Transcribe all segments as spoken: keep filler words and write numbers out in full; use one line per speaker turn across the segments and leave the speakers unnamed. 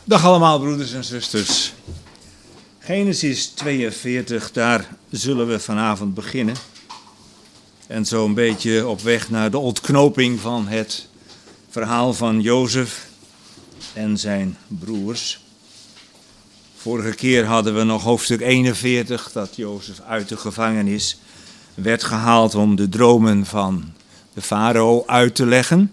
Dag allemaal, broeders en zusters. Genesis tweeënveertig, daar zullen we vanavond beginnen. En zo een beetje op weg naar de ontknoping van het verhaal van Jozef en zijn broers. Vorige keer hadden we nog hoofdstuk eenenveertig, dat Jozef uit de gevangenis werd gehaald om de dromen van de farao uit te leggen.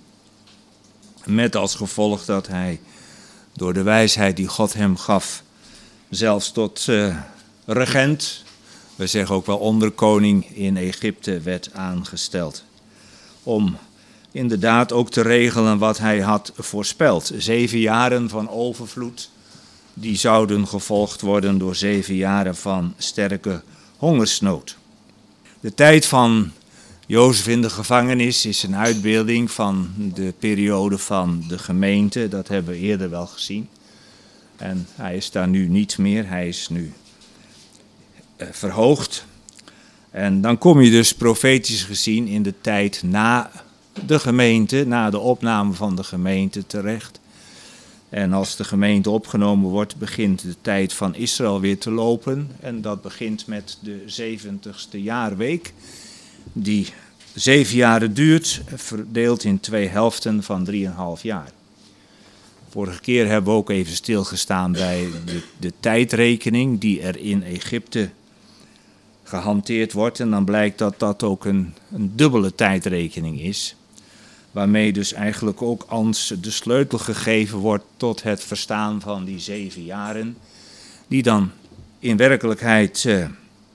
Met als gevolg dat hij door de wijsheid die God hem gaf, zelfs tot uh, regent, we zeggen ook wel onderkoning in Egypte, werd aangesteld. Om inderdaad ook te regelen wat hij had voorspeld. Zeven jaren van overvloed, die zouden gevolgd worden door zeven jaren van sterke hongersnood. De tijd van Jozef in de gevangenis is een uitbeelding van de periode van de gemeente. Dat hebben we eerder wel gezien. En hij is daar nu niet meer. Hij is nu uh, verhoogd. En dan kom je dus profetisch gezien in de tijd na de gemeente, na de opname van de gemeente terecht. En als de gemeente opgenomen wordt, begint de tijd van Israël weer te lopen. En dat begint met de zeventigste jaarweek, die zeven jaren duurt, verdeeld in twee helften van drieënhalf jaar. Vorige keer hebben we ook even stilgestaan bij de, de tijdrekening die er in Egypte gehanteerd wordt. En dan blijkt dat dat ook een, een dubbele tijdrekening is. Waarmee dus eigenlijk ook ons de sleutel gegeven wordt tot het verstaan van die zeven jaren. Die dan in werkelijkheid uh,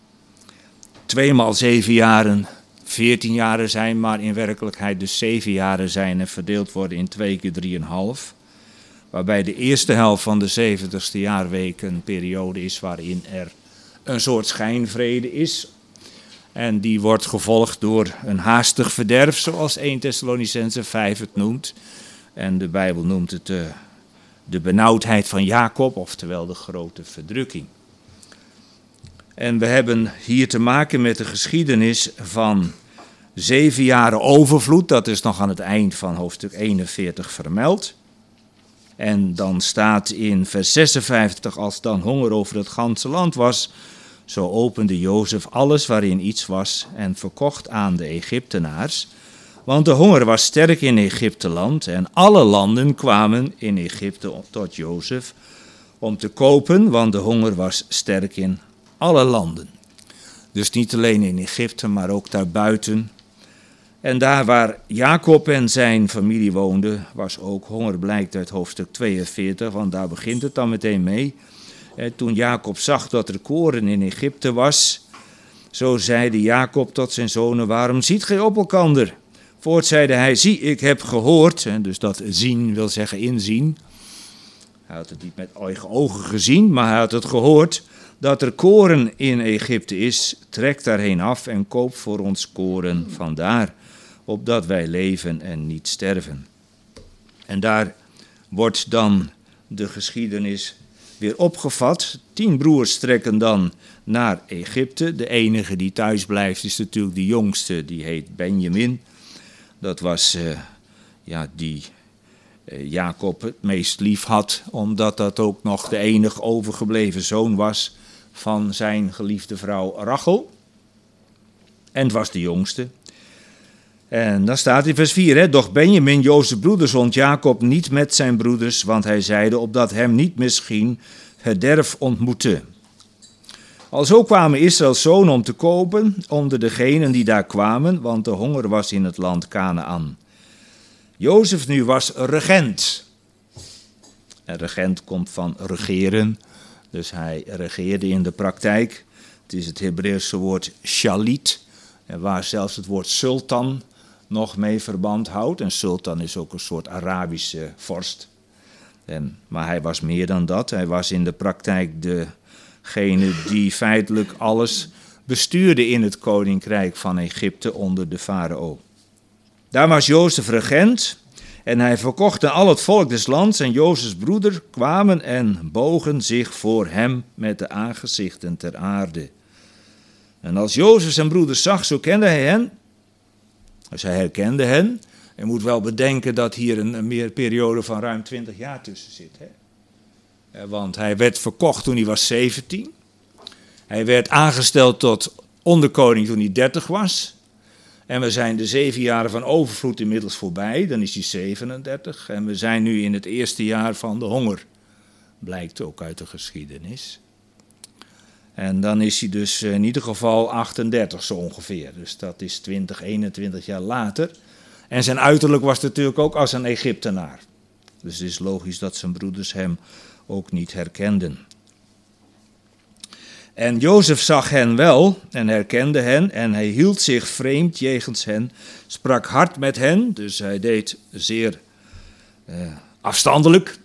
tweemaal zeven jaren, veertien jaren zijn, maar in werkelijkheid dus zeven jaren zijn en verdeeld worden in twee keer drieënhalf. Waarbij de eerste helft van de zeventigste jaarweek een periode is waarin er een soort schijnvrede is. En die wordt gevolgd door een haastig verderf, zoals eerste Thessalonicenzen vijf het noemt. En de Bijbel noemt het de, de benauwdheid van Jacob, oftewel de grote verdrukking. En we hebben hier te maken met de geschiedenis van zeven jaren overvloed. Dat is nog aan het eind van hoofdstuk eenenveertig vermeld. En dan staat in vers zesenvijftig, als dan honger over het ganse land was, zo opende Jozef alles waarin iets was en verkocht aan de Egyptenaars. Want de honger was sterk in Egypteland en alle landen kwamen in Egypte tot Jozef om te kopen, want de honger was sterk in alle landen. Dus niet alleen in Egypte, maar ook daarbuiten. En daar waar Jacob en zijn familie woonden, was ook honger, blijkt uit hoofdstuk tweeënveertig, want daar begint het dan meteen mee. Toen Jacob zag dat er koren in Egypte was, zo zeide Jacob tot zijn zonen, waarom ziet gij op elkander? Voort zeide hij, zie, ik heb gehoord, en dus dat zien wil zeggen inzien. Hij had het niet met eigen ogen gezien, maar hij had het gehoord, dat er koren in Egypte is. Trek daarheen af en koop voor ons koren vandaar, opdat wij leven en niet sterven. En daar wordt dan de geschiedenis weer opgevat. Tien broers trekken dan naar Egypte. De enige die thuis blijft is natuurlijk de jongste, die heet Benjamin. Dat was uh, ja, die uh, Jacob het meest lief had, omdat dat ook nog de enige overgebleven zoon was van zijn geliefde vrouw Rachel. En het was de jongste. En dan staat in vers vier, hè, doch Benjamin, Jozefs broeder, zond Jacob niet met zijn broeders, want hij zeide, opdat hem niet misschien verderf ontmoette. Alzo kwamen Israëls zonen om te kopen onder degenen die daar kwamen, want de honger was in het land Kanaan. Jozef nu was regent. En regent komt van regeren, dus hij regeerde in de praktijk. Het is het Hebreeuwse woord shalit, waar zelfs het woord sultan nog mee verband houdt. En sultan is ook een soort Arabische vorst. En, maar hij was meer dan dat. Hij was in de praktijk degene die feitelijk alles bestuurde in het koninkrijk van Egypte onder de farao. Daar was Jozef regent en hij verkocht aan al het volk des lands. En Jozefs broeder kwamen en bogen zich voor hem met de aangezichten ter aarde. En als Jozef zijn broeders zag, zo kende hij hen. Dus hij herkende hen. Je moet wel bedenken dat hier een, een meer periode van ruim twintig jaar tussen zit. Hè? Want hij werd verkocht toen hij was zeventien. Hij werd aangesteld tot onderkoning toen hij dertig was. En we zijn de zeven jaren van overvloed inmiddels voorbij. Dan is hij zevenendertig. En we zijn nu in het eerste jaar van de honger. Blijkt ook uit de geschiedenis. En dan is hij dus in ieder geval achtendertig zo ongeveer. Dus dat is twintig, eenentwintig jaar later. En zijn uiterlijk was natuurlijk ook als een Egyptenaar. Dus het is logisch dat zijn broeders hem ook niet herkenden. En Jozef zag hen wel en herkende hen en hij hield zich vreemd jegens hen, sprak hard met hen, dus hij deed zeer uh, afstandelijk.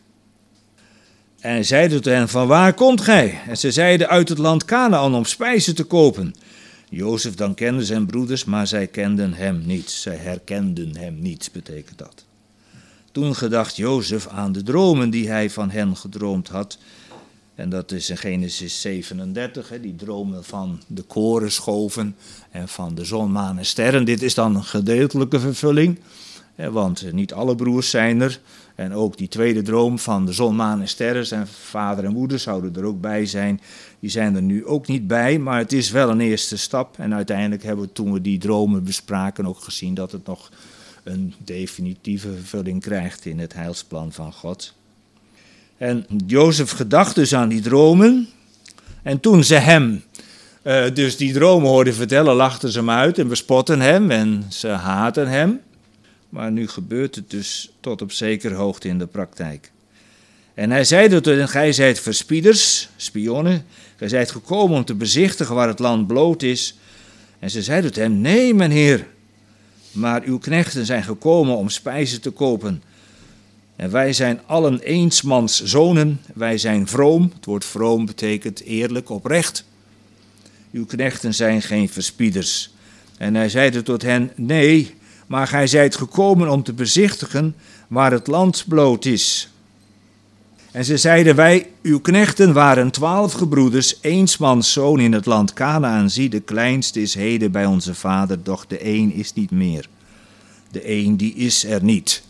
En hij zeide tot hen, van waar komt gij? En ze zeiden, uit het land Kanaan om spijzen te kopen. Jozef dan kende zijn broeders, maar zij kenden hem niet. Zij herkenden hem niet, betekent dat. Toen gedacht Jozef aan de dromen die hij van hen gedroomd had. En dat is in Genesis zevenendertig, hè, die dromen van de korenschoven en van de zon, maan en sterren. Dit is dan een gedeeltelijke vervulling, hè, want niet alle broers zijn er. En ook die tweede droom van de zon, maan en sterren, zijn vader en moeder zouden er ook bij zijn. Die zijn er nu ook niet bij, maar het is wel een eerste stap. En uiteindelijk hebben we toen we die dromen bespraken ook gezien dat het nog een definitieve vervulling krijgt in het heilsplan van God. En Jozef gedacht dus aan die dromen. En toen ze hem uh, dus die dromen hoorden vertellen, lachten ze hem uit en bespotten hem en ze haatten hem. Maar nu gebeurt het dus tot op zekere hoogte in de praktijk. En hij zei tot hen, gij zijt verspieders, spionnen, gij zijt gekomen om te bezichtigen waar het land bloot is. En ze zeiden tot hem, nee mijn heer, maar uw knechten zijn gekomen om spijzen te kopen. En wij zijn allen eensmans zonen, wij zijn vroom. Het woord vroom betekent eerlijk, oprecht. Uw knechten zijn geen verspieders. En hij zeide tot hen, nee, maar gij zijt gekomen om te bezichtigen waar het land bloot is. En ze zeiden, wij, uw knechten waren twaalf gebroeders, eensmans zoon in het land Kanaan. Zie, de kleinste is heden bij onze vader, doch de een is niet meer. De een die is er niet.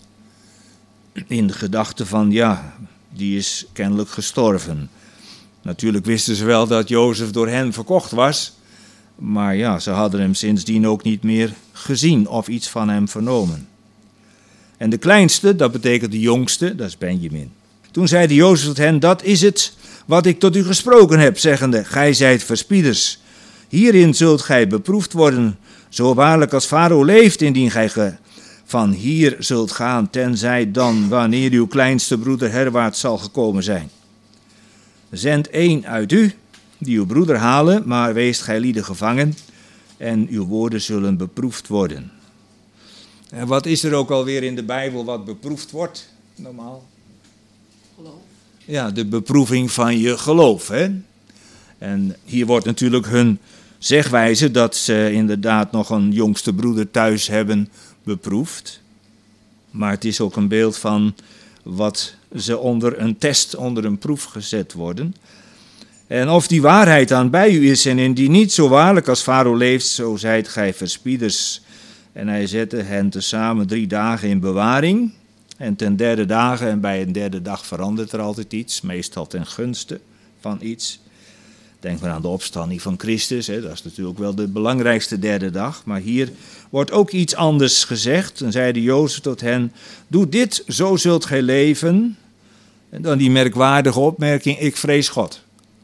In de gedachte van, ja, die is kennelijk gestorven. Natuurlijk wisten ze wel dat Jozef door hen verkocht was. Maar ja, ze hadden hem sindsdien ook niet meer gezien of iets van hem vernomen. En de kleinste, dat betekent de jongste, dat is Benjamin. Toen zeide Jozef tot hen, dat is het wat ik tot u gesproken heb, zeggende, gij zijt verspieders. Hierin zult gij beproefd worden, zo waarlijk als Farao leeft, indien gij ge van hier zult gaan, tenzij dan wanneer uw kleinste broeder herwaarts zal gekomen zijn. Zend één uit u, die uw broeder halen, maar weest gij lieden gevangen, en uw woorden zullen beproefd worden. En wat is er ook alweer in de Bijbel wat beproefd wordt, normaal? Geloof. Ja, de beproeving van je geloof, hè. En hier wordt natuurlijk hun zegwijze dat ze inderdaad nog een jongste broeder thuis hebben beproefd. Maar het is ook een beeld van wat ze onder een test, onder een proef gezet worden. En of die waarheid dan bij u is en indien niet, zo waarlijk als Farao leeft, zo zijt gij verspieders. En hij zette hen tezamen drie dagen in bewaring. En ten derde dagen, en bij een derde dag verandert er altijd iets, meestal ten gunste van iets. Denk maar aan de opstanding van Christus, hè, dat is natuurlijk wel de belangrijkste derde dag. Maar hier wordt ook iets anders gezegd. En zeide Jozef tot hen, doe dit, zo zult gij leven. En dan die merkwaardige opmerking, ik vrees God.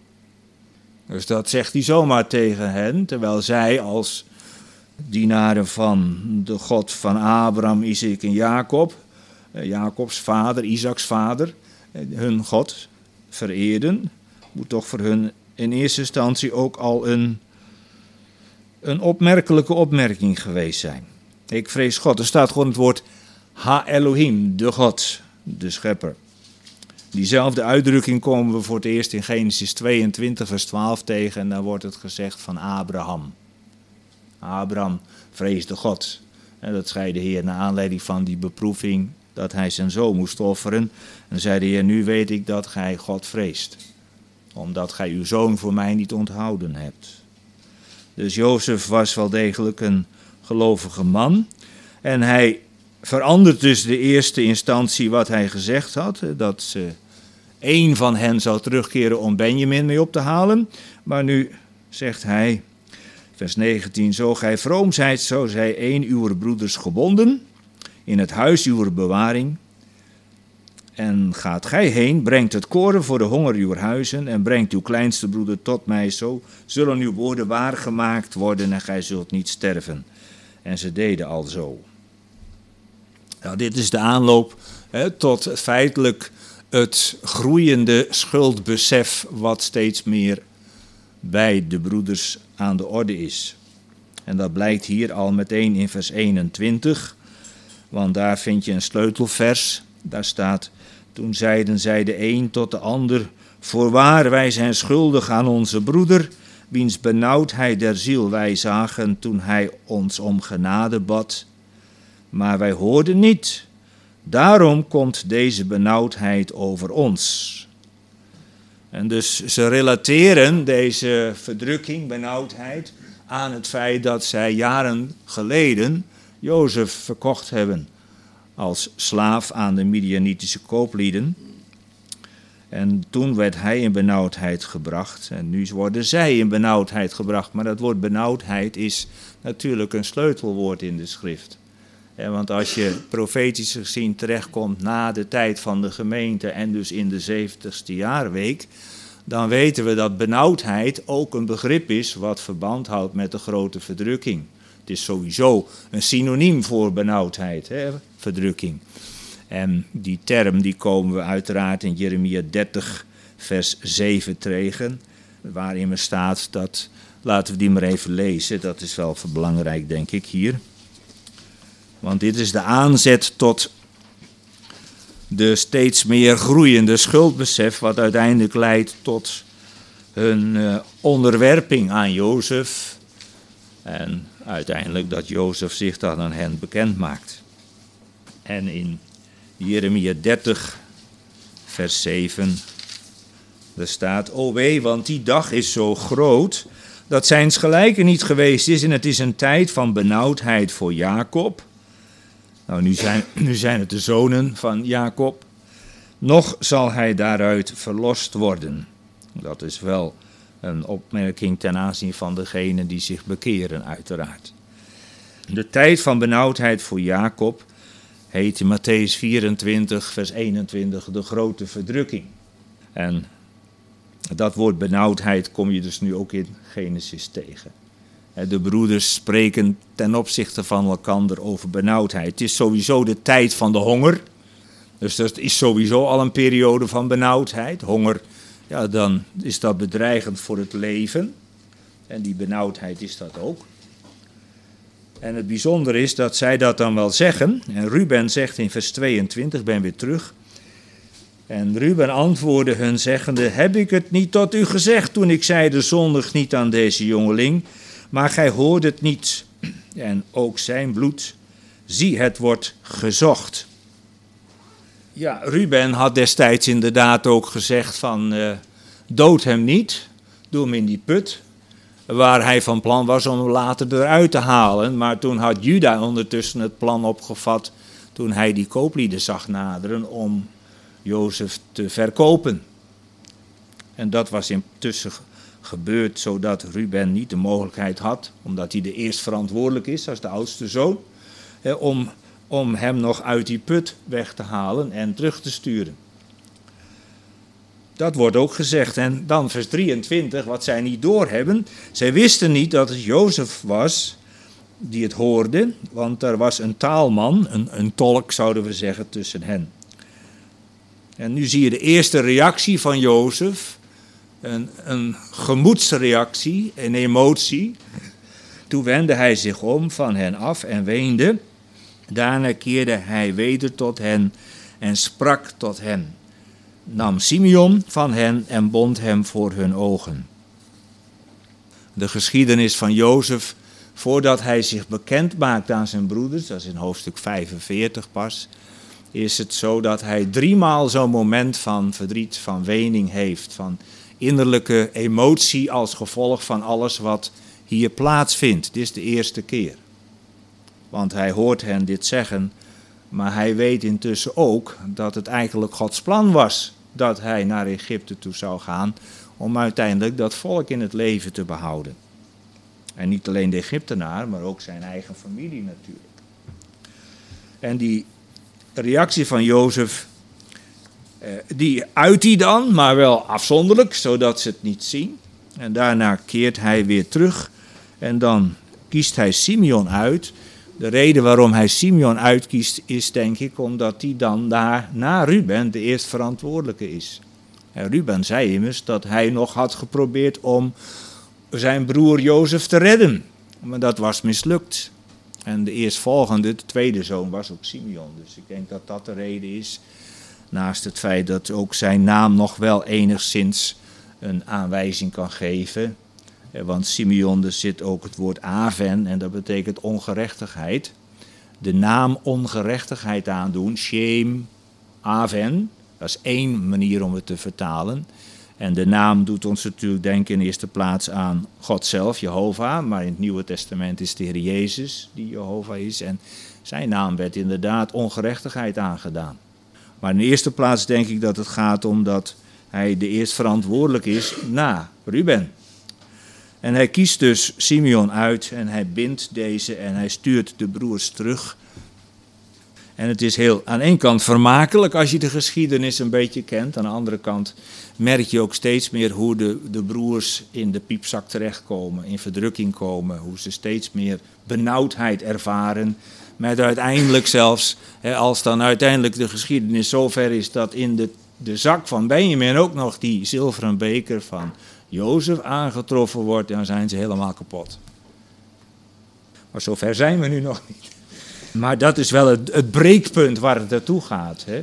Dus dat zegt hij zomaar tegen hen, terwijl zij als dienaren van de God van Abraham, Isaac en Jacob, Jacobs vader, Isaaks vader, hun God vereerden, moet toch voor hun in eerste instantie ook al een, een opmerkelijke opmerking geweest zijn. Ik vrees God. Er staat gewoon het woord Ha Elohim, de God, de schepper. Diezelfde uitdrukking komen we voor het eerst in Genesis tweeëntwintig vers twaalf tegen en dan wordt het gezegd van Abraham. Abraham vreesde God. En dat zei de Heer naar aanleiding van die beproeving dat hij zijn zoon moest offeren. En zei de Heer, nu weet ik dat gij God vreest, omdat gij uw zoon voor mij niet onthouden hebt. Dus Jozef was wel degelijk een gelovige man. En hij verandert dus de eerste instantie wat hij gezegd had, dat ze één van hen zou terugkeren om Benjamin mee op te halen. Maar nu zegt hij, vers negentien, zo gij vroom zijt, zo zij één uw broeders gebonden in het huis uw bewaring. En gaat gij heen, brengt het koren voor de honger uw huizen en brengt uw kleinste broeder tot mij, zo zullen uw woorden waargemaakt worden en gij zult niet sterven. En ze deden al zo. Nou, dit is de aanloop hè, tot feitelijk het groeiende schuldbesef wat steeds meer bij de broeders aan de orde is. En dat blijkt hier al meteen in vers eenentwintig, want daar vind je een sleutelvers. Daar staat, toen zeiden zij de een tot de ander, voorwaar wij zijn schuldig aan onze broeder, wiens benauwdheid der ziel wij zagen toen hij ons om genade bad. Maar wij hoorden niet, daarom komt deze benauwdheid over ons. En dus ze relateren deze verdrukking, benauwdheid, aan het feit dat zij jaren geleden Jozef verkocht hebben als slaaf aan de Midianitische kooplieden. En toen werd hij in benauwdheid gebracht en nu worden zij in benauwdheid gebracht. Maar dat woord benauwdheid is natuurlijk een sleutelwoord in de schrift. Want als je profetisch gezien terechtkomt na de tijd van de gemeente en dus in de zeventigste jaarweek, dan weten we dat benauwdheid ook een begrip is wat verband houdt met de grote verdrukking. Het is sowieso een synoniem voor benauwdheid, hè, verdrukking. En die term die komen we uiteraard in Jeremia dertig vers zeven tegen, waarin er staat dat, laten we die maar even lezen, dat is wel belangrijk denk ik hier. Want dit is de aanzet tot de steeds meer groeiende schuldbesef, wat uiteindelijk leidt tot hun uh, onderwerping aan Jozef. En uiteindelijk dat Jozef zich dan aan hen bekend maakt. En in Jeremia dertig, vers zeven, er staat, o wee, want die dag is zo groot, dat zijns gelijke niet geweest is, en het is een tijd van benauwdheid voor Jacob. Nou, nu zijn, nu zijn het de zonen van Jacob. Nog zal hij daaruit verlost worden. Dat is wel een opmerking ten aanzien van degenen die zich bekeren, uiteraard. De tijd van benauwdheid voor Jacob heet in Mattheüs vierentwintig, vers eenentwintig, de grote verdrukking. En dat woord benauwdheid kom je dus nu ook in Genesis tegen. De broeders spreken ten opzichte van elkander over benauwdheid. Het is sowieso de tijd van de honger. Dus dat is sowieso al een periode van benauwdheid. Honger, ja, dan is dat bedreigend voor het leven. En die benauwdheid is dat ook. En het bijzondere is dat zij dat dan wel zeggen. En Ruben zegt in vers tweeëntwintig, ben weer terug. En Ruben antwoordde hun zeggende, heb ik het niet tot u gezegd toen ik zeide, zondig niet aan deze jongeling, maar gij hoort het niet. En ook zijn bloed, zie het wordt gezocht. Ja, Ruben had destijds inderdaad ook gezegd van, uh, dood hem niet, doe hem in die put, waar hij van plan was om hem later eruit te halen. Maar toen had Juda ondertussen het plan opgevat, toen hij die kooplieden zag naderen om Jozef te verkopen. En dat was intussen gebeurd zodat Ruben niet de mogelijkheid had, omdat hij de eerst verantwoordelijk is als de oudste zoon, eh, om, om hem nog uit die put weg te halen en terug te sturen. Dat wordt ook gezegd. En dan vers drieëntwintig, wat zij niet doorhebben. Zij wisten niet dat het Jozef was die het hoorde, want er was een taalman, een, een tolk zouden we zeggen, tussen hen. En nu zie je de eerste reactie van Jozef, een, een gemoedsreactie, een emotie. Toen wendde hij zich om van hen af en weende. Daarna keerde hij weder tot hen en sprak tot hen. Nam Simeon van hen en bond hem voor hun ogen. De geschiedenis van Jozef, voordat hij zich bekend maakt aan zijn broeders, dat is in hoofdstuk vijfenveertig pas, is het zo dat hij driemaal zo'n moment van verdriet, van wening heeft, van innerlijke emotie als gevolg van alles wat hier plaatsvindt. Dit is de eerste keer. Want hij hoort hen dit zeggen, maar hij weet intussen ook dat het eigenlijk Gods plan was dat hij naar Egypte toe zou gaan om uiteindelijk dat volk in het leven te behouden. En niet alleen de Egyptenaar, maar ook zijn eigen familie natuurlijk. En die reactie van Jozef, eh, die uit hij dan, maar wel afzonderlijk, zodat ze het niet zien. En daarna keert hij weer terug en dan kiest hij Simeon uit. De reden waarom hij Simeon uitkiest is denk ik omdat hij dan daar na Ruben de eerstverantwoordelijke is. En Ruben zei immers dat hij nog had geprobeerd om zijn broer Jozef te redden. Maar dat was mislukt. En de eerstvolgende, de tweede zoon, was ook Simeon. Dus ik denk dat dat de reden is. Naast het feit dat ook zijn naam nog wel enigszins een aanwijzing kan geven. Want Simeon, er zit ook het woord aven en dat betekent ongerechtigheid. De naam ongerechtigheid aandoen, shem, aven, dat is één manier om het te vertalen. En de naam doet ons natuurlijk denken in eerste plaats aan God zelf, Jehovah. Maar in het Nieuwe Testament is de Heer Jezus die Jehovah is. En zijn naam werd inderdaad ongerechtigheid aangedaan. Maar in de eerste plaats denk ik dat het gaat om dat hij de eerstverantwoordelijk is na Ruben. En hij kiest dus Simeon uit en hij bindt deze en hij stuurt de broers terug. En het is heel aan één kant vermakelijk als je de geschiedenis een beetje kent. Aan de andere kant merk je ook steeds meer hoe de, de broers in de piepzak terechtkomen, in verdrukking komen. Hoe ze steeds meer benauwdheid ervaren. Met uiteindelijk zelfs, hè, als dan uiteindelijk de geschiedenis zover is dat in de, de zak van Benjamin ook nog die zilveren beker van Jozef aangetroffen wordt, dan zijn ze helemaal kapot. Maar zover zijn we nu nog niet. Maar dat is wel het, het breekpunt waar het naartoe gaat. Hè?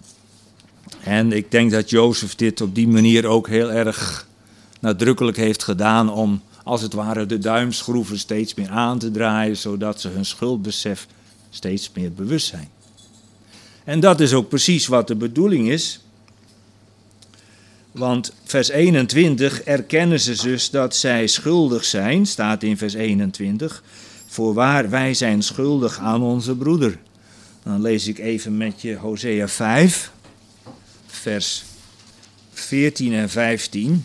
En ik denk dat Jozef dit op die manier ook heel erg nadrukkelijk heeft gedaan om, als het ware, de duimschroeven steeds meer aan te draaien, zodat ze hun schuldbesef steeds meer bewust zijn. En dat is ook precies wat de bedoeling is. Want vers eenentwintig erkennen ze dus dat zij schuldig zijn, staat in vers eenentwintig. Voorwaar, wij zijn schuldig aan onze broeder. Dan lees ik even met je Hosea vijf, vers veertien en vijftien.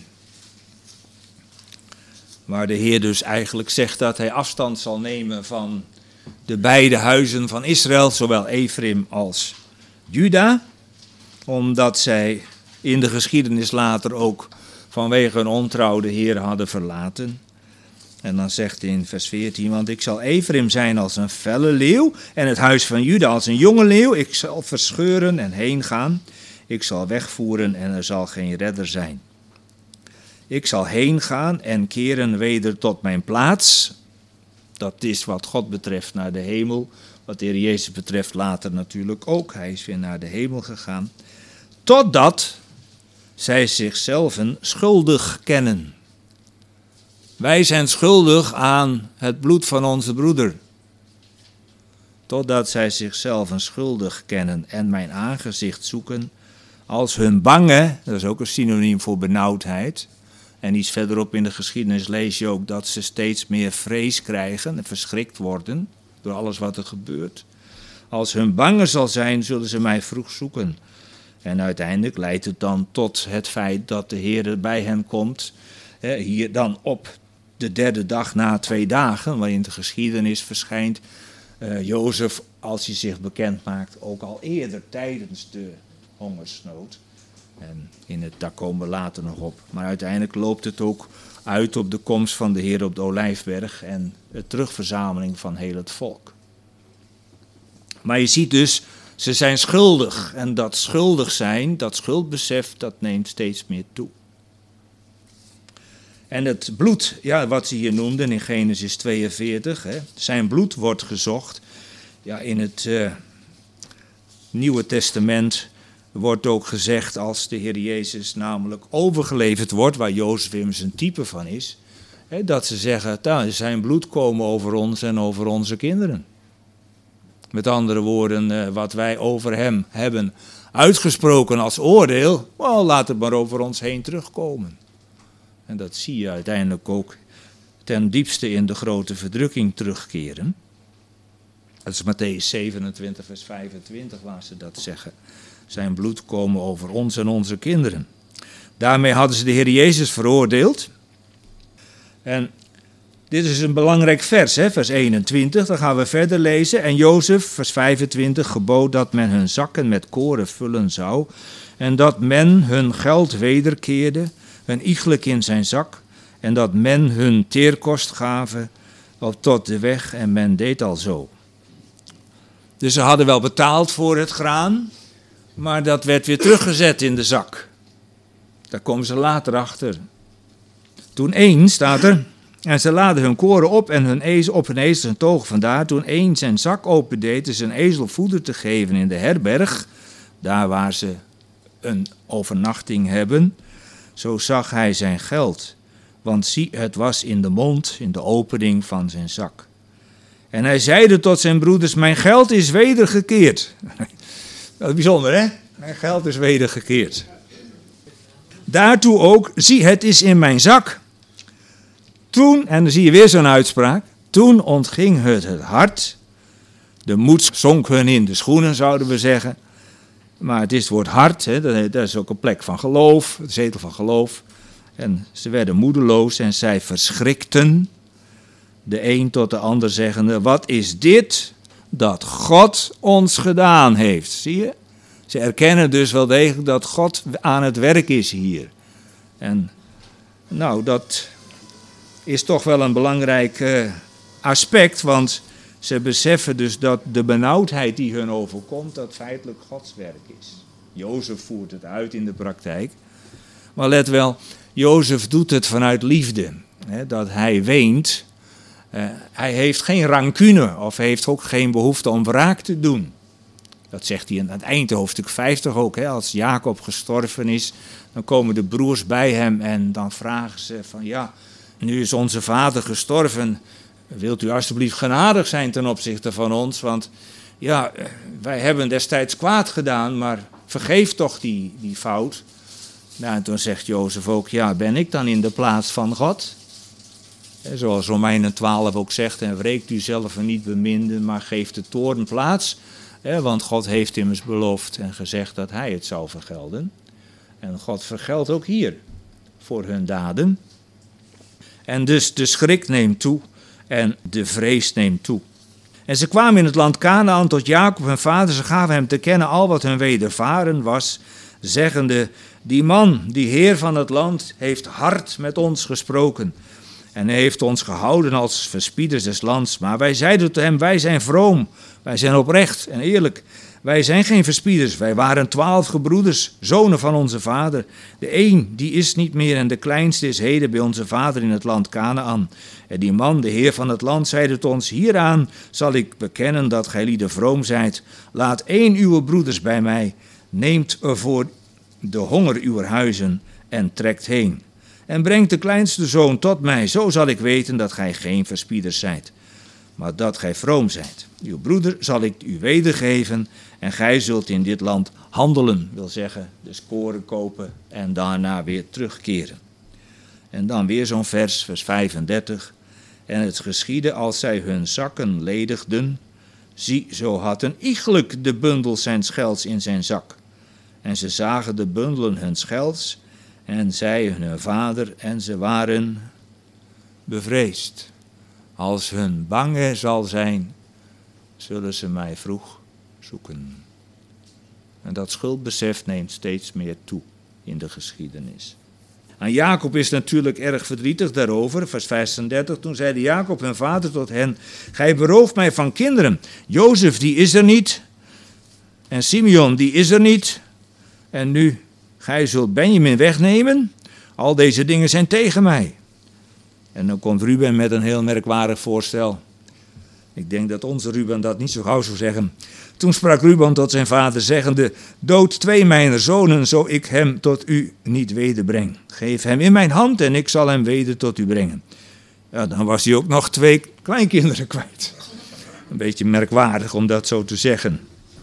Waar de Heer dus eigenlijk zegt dat hij afstand zal nemen van de beide huizen van Israël, zowel Ephraim als Juda. Omdat zij in de geschiedenis later ook vanwege hun ontrouw de Heer hadden verlaten. En dan zegt hij in vers veertien, want ik zal Ephraim zijn als een felle leeuw en het huis van Juda als een jonge leeuw. Ik zal verscheuren en heen gaan. Ik zal wegvoeren en er zal geen redder zijn. Ik zal heen gaan en keren weder tot mijn plaats. Dat is wat God betreft naar de hemel. Wat de Heer Jezus betreft later natuurlijk ook. Hij is weer naar de hemel gegaan. Totdat zij zichzelf schuldig kennen. Wij zijn schuldig aan het bloed van onze broeder. Totdat zij zichzelf schuldig kennen en mijn aangezicht zoeken. Als hun bange, dat is ook een synoniem voor benauwdheid. En iets verderop in de geschiedenis lees je ook dat ze steeds meer vrees krijgen en verschrikt worden door alles wat er gebeurt. Als hun bange zal zijn, zullen ze mij vroeg zoeken. En uiteindelijk leidt het dan tot het feit dat de Heer bij hen komt. Hier dan op de derde dag na twee dagen, waarin de geschiedenis verschijnt. Uh, Jozef, als hij zich bekend maakt, ook al eerder tijdens de hongersnood. En in het, daar komen we later nog op. Maar uiteindelijk loopt het ook uit op de komst van de Heer op de Olijfberg en de terugverzameling van heel het volk. Maar je ziet dus, ze zijn schuldig. En dat schuldig zijn, dat schuldbesef, dat neemt steeds meer toe. En het bloed, ja, wat ze hier noemden in Genesis tweeënveertig, hè, zijn bloed wordt gezocht. Ja, in het uh, Nieuwe Testament wordt ook gezegd, als de Heer Jezus namelijk overgeleverd wordt, waar Jozef immers een type van is, hè, dat ze zeggen, nou, zijn bloed komen over ons en over onze kinderen. Met andere woorden, uh, wat wij over hem hebben uitgesproken als oordeel, well, laat het maar over ons heen terugkomen. En dat zie je uiteindelijk ook ten diepste in de grote verdrukking terugkeren. Dat is Mattheüs zevenentwintig, vers vijfentwintig, waar ze dat zeggen. zijn bloed komen over ons en onze kinderen. Daarmee hadden ze de Heer Jezus veroordeeld. En dit is een belangrijk vers, hè? Vers eenentwintig, dan gaan we verder lezen. En Jozef, vers vijfentwintig, gebood dat men hun zakken met koren vullen zou en dat men hun geld wederkeerde, hun iegelijk in zijn zak, en dat men hun teerkost gaven op tot de weg, en men deed al zo. Dus ze hadden wel betaald voor het graan, maar dat werd weer teruggezet in de zak. Daar komen ze later achter. Toen één, staat er, en ze laden hun koren op en hun ezel, op hun ezel en togen vandaar. Toen één zijn zak opendeed, zijn ezel voeder te geven in de herberg, daar waar ze een overnachting hebben, zo zag hij zijn geld. Want zie, het was in de mond, in de opening van zijn zak. En hij zeide tot zijn broeders, mijn geld is wedergekeerd. Dat is bijzonder, hè? Mijn geld is wedergekeerd. Daartoe ook, zie, het is in mijn zak. Toen, en dan zie je weer zo'n uitspraak, toen ontging het het hart. De moed zonk hun in de schoenen, zouden we zeggen. Maar het is het woord hart, hè? Dat is ook een plek van geloof, de zetel van geloof. En ze werden moedeloos en zij verschrikten, de een tot de ander zeggende, wat is dit dat God ons gedaan heeft? Zie je? Ze erkennen dus wel degelijk dat God aan het werk is hier. En nou, dat is toch wel een belangrijk uh, aspect, want ze beseffen dus dat de benauwdheid die hun overkomt, dat feitelijk Gods werk is. Jozef voert het uit in de praktijk. Maar let wel, Jozef doet het vanuit liefde. Hè, dat hij weent. Uh, hij heeft geen rancune of heeft ook geen behoefte om wraak te doen. Dat zegt hij aan het eind hoofdstuk vijftig ook. Hè, als Jacob gestorven is, dan komen de broers bij hem en dan vragen ze van ja, nu is onze vader gestorven. Wilt u alstublieft genadig zijn ten opzichte van ons? Want ja, wij hebben destijds kwaad gedaan, maar vergeef toch die, die fout. Nou, en toen zegt Jozef ook, ja, ben ik dan in de plaats van God? En zoals Romeinen twaalf ook zegt, en wreekt u zelf niet beminden, maar geeft de toorn plaats. Want God heeft immers beloofd en gezegd dat hij het zou vergelden. En God vergeldt ook hier voor hun daden. En dus de schrik neemt toe en de vrees neemt toe. En ze kwamen in het land Kanaan tot Jacob hun vader. Ze gaven hem te kennen al wat hun wedervaren was, zeggende, die man, die heer van het land, heeft hard met ons gesproken. En hij heeft ons gehouden als verspieders des lands. Maar wij zeiden tot hem, wij zijn vroom, wij zijn oprecht en eerlijk. Wij zijn geen verspieders, wij waren twaalf gebroeders, zonen van onze vader. De een, die is niet meer en de kleinste is heden bij onze vader in het land Kanaan. En die man, de heer van het land, zeide tot ons, hieraan zal ik bekennen dat gij lieden vroom zijt. Laat één uw broeders bij mij, neemt voor de honger uw huizen en trekt heen. En brengt de kleinste zoon tot mij, zo zal ik weten dat gij geen verspieders zijt, maar dat gij vroom zijt. Uw broeder zal ik u wedergeven en gij zult in dit land handelen, wil zeggen, dus koren kopen en daarna weer terugkeren. En dan weer zo'n vers, vers vijfendertig. En het geschiedde als zij hun zakken ledigden, zie, zo had een iegelijk de bundel zijn schelds in zijn zak. En ze zagen de bundelen hun schelds en zij hun vader en ze waren bevreesd. Als hun bange zal zijn, zullen ze mij vroeg zoeken. En dat schuldbesef neemt steeds meer toe in de geschiedenis. En Jacob is natuurlijk erg verdrietig daarover. Vers vijfendertig, toen zeide Jacob hun vader tot hen, gij berooft mij van kinderen. Jozef, die is er niet. En Simeon, die is er niet. En nu, gij zult Benjamin wegnemen. Al deze dingen zijn tegen mij. En dan komt Ruben met een heel merkwaardig voorstel. Ik denk dat onze Ruben dat niet zo gauw zou zeggen. Toen sprak Ruben tot zijn vader, zeggende, dood twee mijner zonen, zo ik hem tot u niet wederbreng. Geef hem in mijn hand en ik zal hem weder tot u brengen. Ja, dan was hij ook nog twee kleinkinderen kwijt. Een beetje merkwaardig om dat zo te zeggen.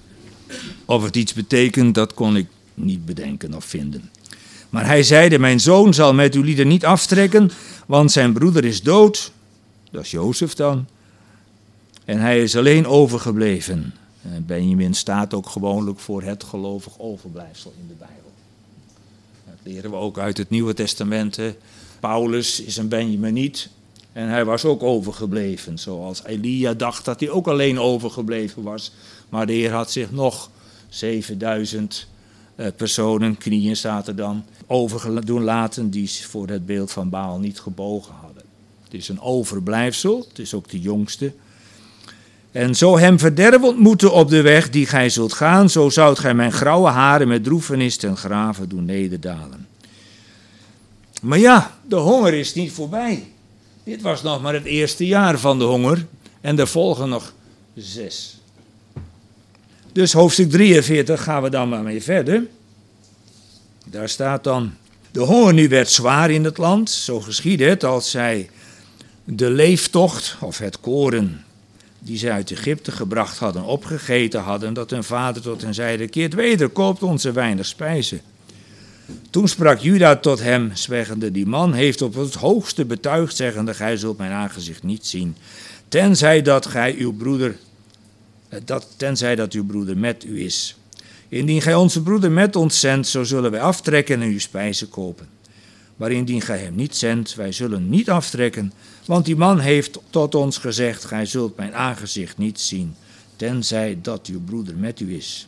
Of het iets betekent, dat kon ik niet bedenken of vinden. Maar hij zeide, mijn zoon zal met uw lieden niet aftrekken, want zijn broeder is dood. Dat is Jozef dan. En hij is alleen overgebleven. Benjamin staat ook gewoonlijk voor het gelovig overblijfsel in de Bijbel. Dat leren we ook uit het Nieuwe Testament. Paulus is een Benjaminiet en hij was ook overgebleven. Zoals Elia dacht dat hij ook alleen overgebleven was. Maar de Heer had zich nog zevenduizend personen, knieën staat er dan, over doen laten die voor het beeld van Baal niet gebogen hadden. Het is een overblijfsel, het is ook de jongste. En zo hem verderf ontmoeten op de weg die gij zult gaan, zo zoudt gij mijn grauwe haren met droefenis ten grave doen nederdalen. Maar ja, de honger is niet voorbij. Dit was nog maar het eerste jaar van de honger en er volgen nog zes. Dus hoofdstuk drieënveertig gaan we dan maar mee verder. Daar staat dan: de honger nu werd zwaar in het land, zo geschiedde het als zij de leeftocht of het koren die zij uit Egypte gebracht hadden opgegeten hadden, dat hun vader tot hen zeide: keert weder, koopt onze weinig spijzen. Toen sprak Juda tot hem, zeggende: die man heeft op het hoogste betuigd, zeggende: gij zult mijn aangezicht niet zien, tenzij dat gij uw broeder, dat, tenzij dat uw broeder met u is. Indien gij onze broeder met ons zendt, zo zullen wij aftrekken en uw spijzen kopen. Maar indien gij hem niet zendt, wij zullen niet aftrekken, want die man heeft tot ons gezegd: gij zult mijn aangezicht niet zien, tenzij dat uw broeder met u is.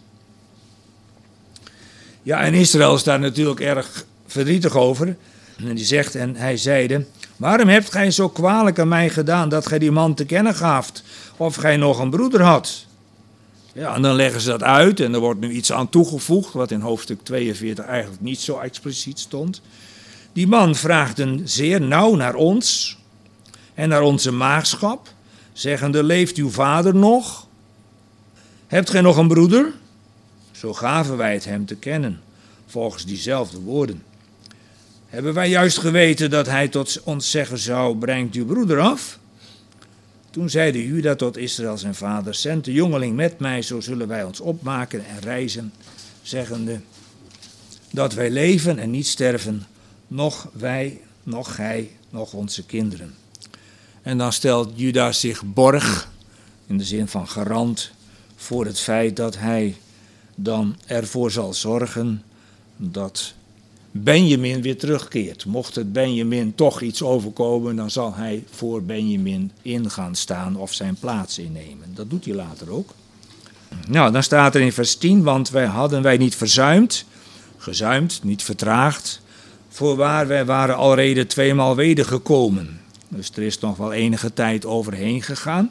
Ja, en Israël is daar natuurlijk erg verdrietig over. En die zegt, en hij zeide: waarom hebt gij zo kwalijk aan mij gedaan, dat gij die man te kennen gaaft, of gij nog een broeder had? Ja, en dan leggen ze dat uit en er wordt nu iets aan toegevoegd, wat in hoofdstuk tweeënveertig eigenlijk niet zo expliciet stond. Die man vraagde zeer nauw naar ons en naar onze maagschap, zeggende: leeft uw vader nog? Hebt gij nog een broeder? Zo gaven wij het hem te kennen, volgens diezelfde woorden. Hebben wij juist geweten dat hij tot ons zeggen zou: brengt uw broeder af? Toen zeide Juda tot Israël zijn vader: zend de jongeling met mij, zo zullen wij ons opmaken en reizen, zeggende: dat wij leven en niet sterven, noch wij, noch gij, noch onze kinderen. En dan stelt Juda zich borg, in de zin van garant, voor het feit dat hij dan ervoor zal zorgen dat Benjamin weer terugkeert. Mocht het Benjamin toch iets overkomen, dan zal hij voor Benjamin in gaan staan of zijn plaats innemen. Dat doet hij later ook. Nou, dan staat er in vers tien: want wij hadden wij niet verzuimd, gezuimd, niet vertraagd, voorwaar wij waren alrede tweemaal wedergekomen. Dus er is nog wel enige tijd overheen gegaan.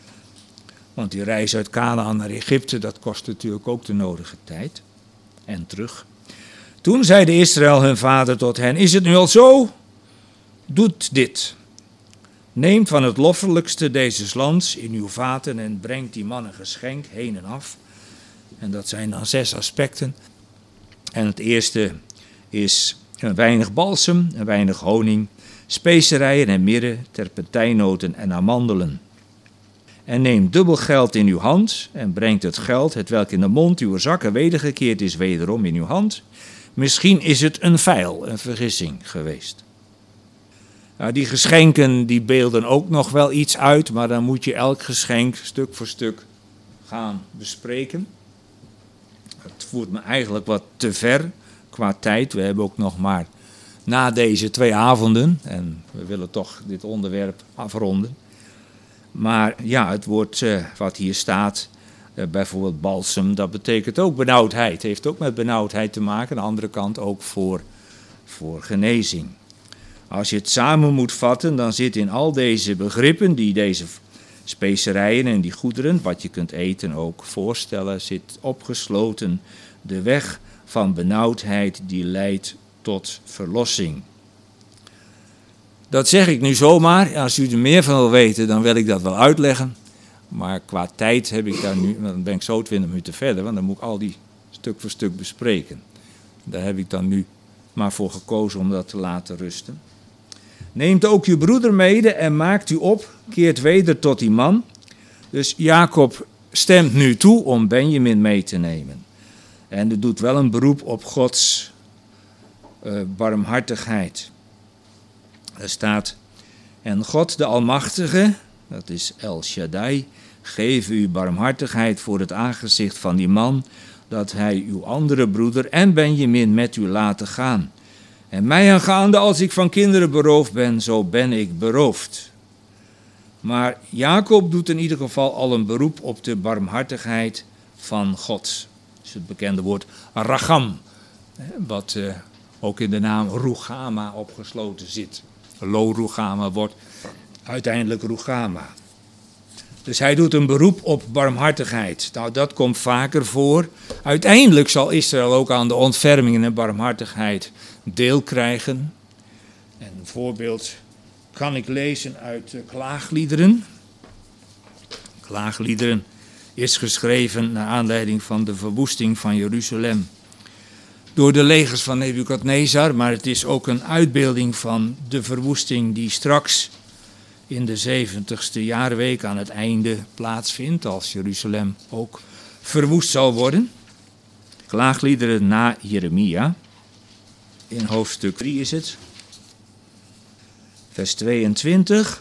Want die reis uit Kanaan naar Egypte, dat kost natuurlijk ook de nodige tijd. En terug. Toen zeide Israël hun vader tot hen: is het nu al zo? Doet dit. Neemt van het loffelijkste deze lands in uw vaten en brengt die man een geschenk heen en af. En dat zijn dan zes aspecten. En het eerste is een weinig balsem, een weinig honing, specerijen en mirre, terpentijnnoten en amandelen. En neem dubbel geld in uw hand en brengt het geld, hetwelk in de mond uw zakken wedergekeerd is, wederom in uw hand. Misschien is het een feil, een vergissing geweest. Nou, die geschenken die beelden ook nog wel iets uit, maar dan moet je elk geschenk stuk voor stuk gaan bespreken. Het voert me eigenlijk wat te ver qua tijd. We hebben ook nog maar na deze twee avonden en we willen toch dit onderwerp afronden. Maar ja, het woord uh, wat hier staat, uh, bijvoorbeeld balsem, dat betekent ook benauwdheid. Heeft ook met benauwdheid te maken, aan de andere kant ook voor, voor genezing. Als je het samen moet vatten, dan zit in al deze begrippen, die deze specerijen en die goederen, wat je kunt eten ook voorstellen, zit opgesloten de weg van benauwdheid die leidt tot verlossing. Dat zeg ik nu zomaar. Als u er meer van wil weten, dan wil ik dat wel uitleggen. Maar qua tijd heb ik daar nu, dan ben ik zo twintig minuten verder, want dan moet ik al die stuk voor stuk bespreken. Daar heb ik dan nu maar voor gekozen om dat te laten rusten. Neemt ook uw broeder mede en maakt u op, keert weder tot die man. Dus Jacob stemt nu toe om Benjamin mee te nemen. En er doet wel een beroep op Gods uh, barmhartigheid. Er staat: en God de Almachtige, dat is El Shaddai, geef u barmhartigheid voor het aangezicht van die man, dat hij uw andere broeder en Benjamin met u laten gaan. En mij aangaande, als ik van kinderen beroofd ben, zo ben ik beroofd. Maar Jacob doet in ieder geval al een beroep op de barmhartigheid van God. Dat is het bekende woord racham, wat uh, ook in de naam Rugama opgesloten zit. Lo Rugama wordt uiteindelijk Rugama. Dus hij doet een beroep op barmhartigheid. Nou, dat komt vaker voor. Uiteindelijk zal Israël ook aan de ontferming en barmhartigheid deel krijgen. En een voorbeeld kan ik lezen uit uh, Klaagliederen. Klaagliederen is geschreven naar aanleiding van de verwoesting van Jeruzalem door de legers van Nebukadnezar, maar het is ook een uitbeelding van de verwoesting die straks in de zeventigste jaarweek aan het einde plaatsvindt, als Jeruzalem ook verwoest zal worden. Klaagliederen na Jeremia, in hoofdstuk drie is het, vers tweeëntwintig.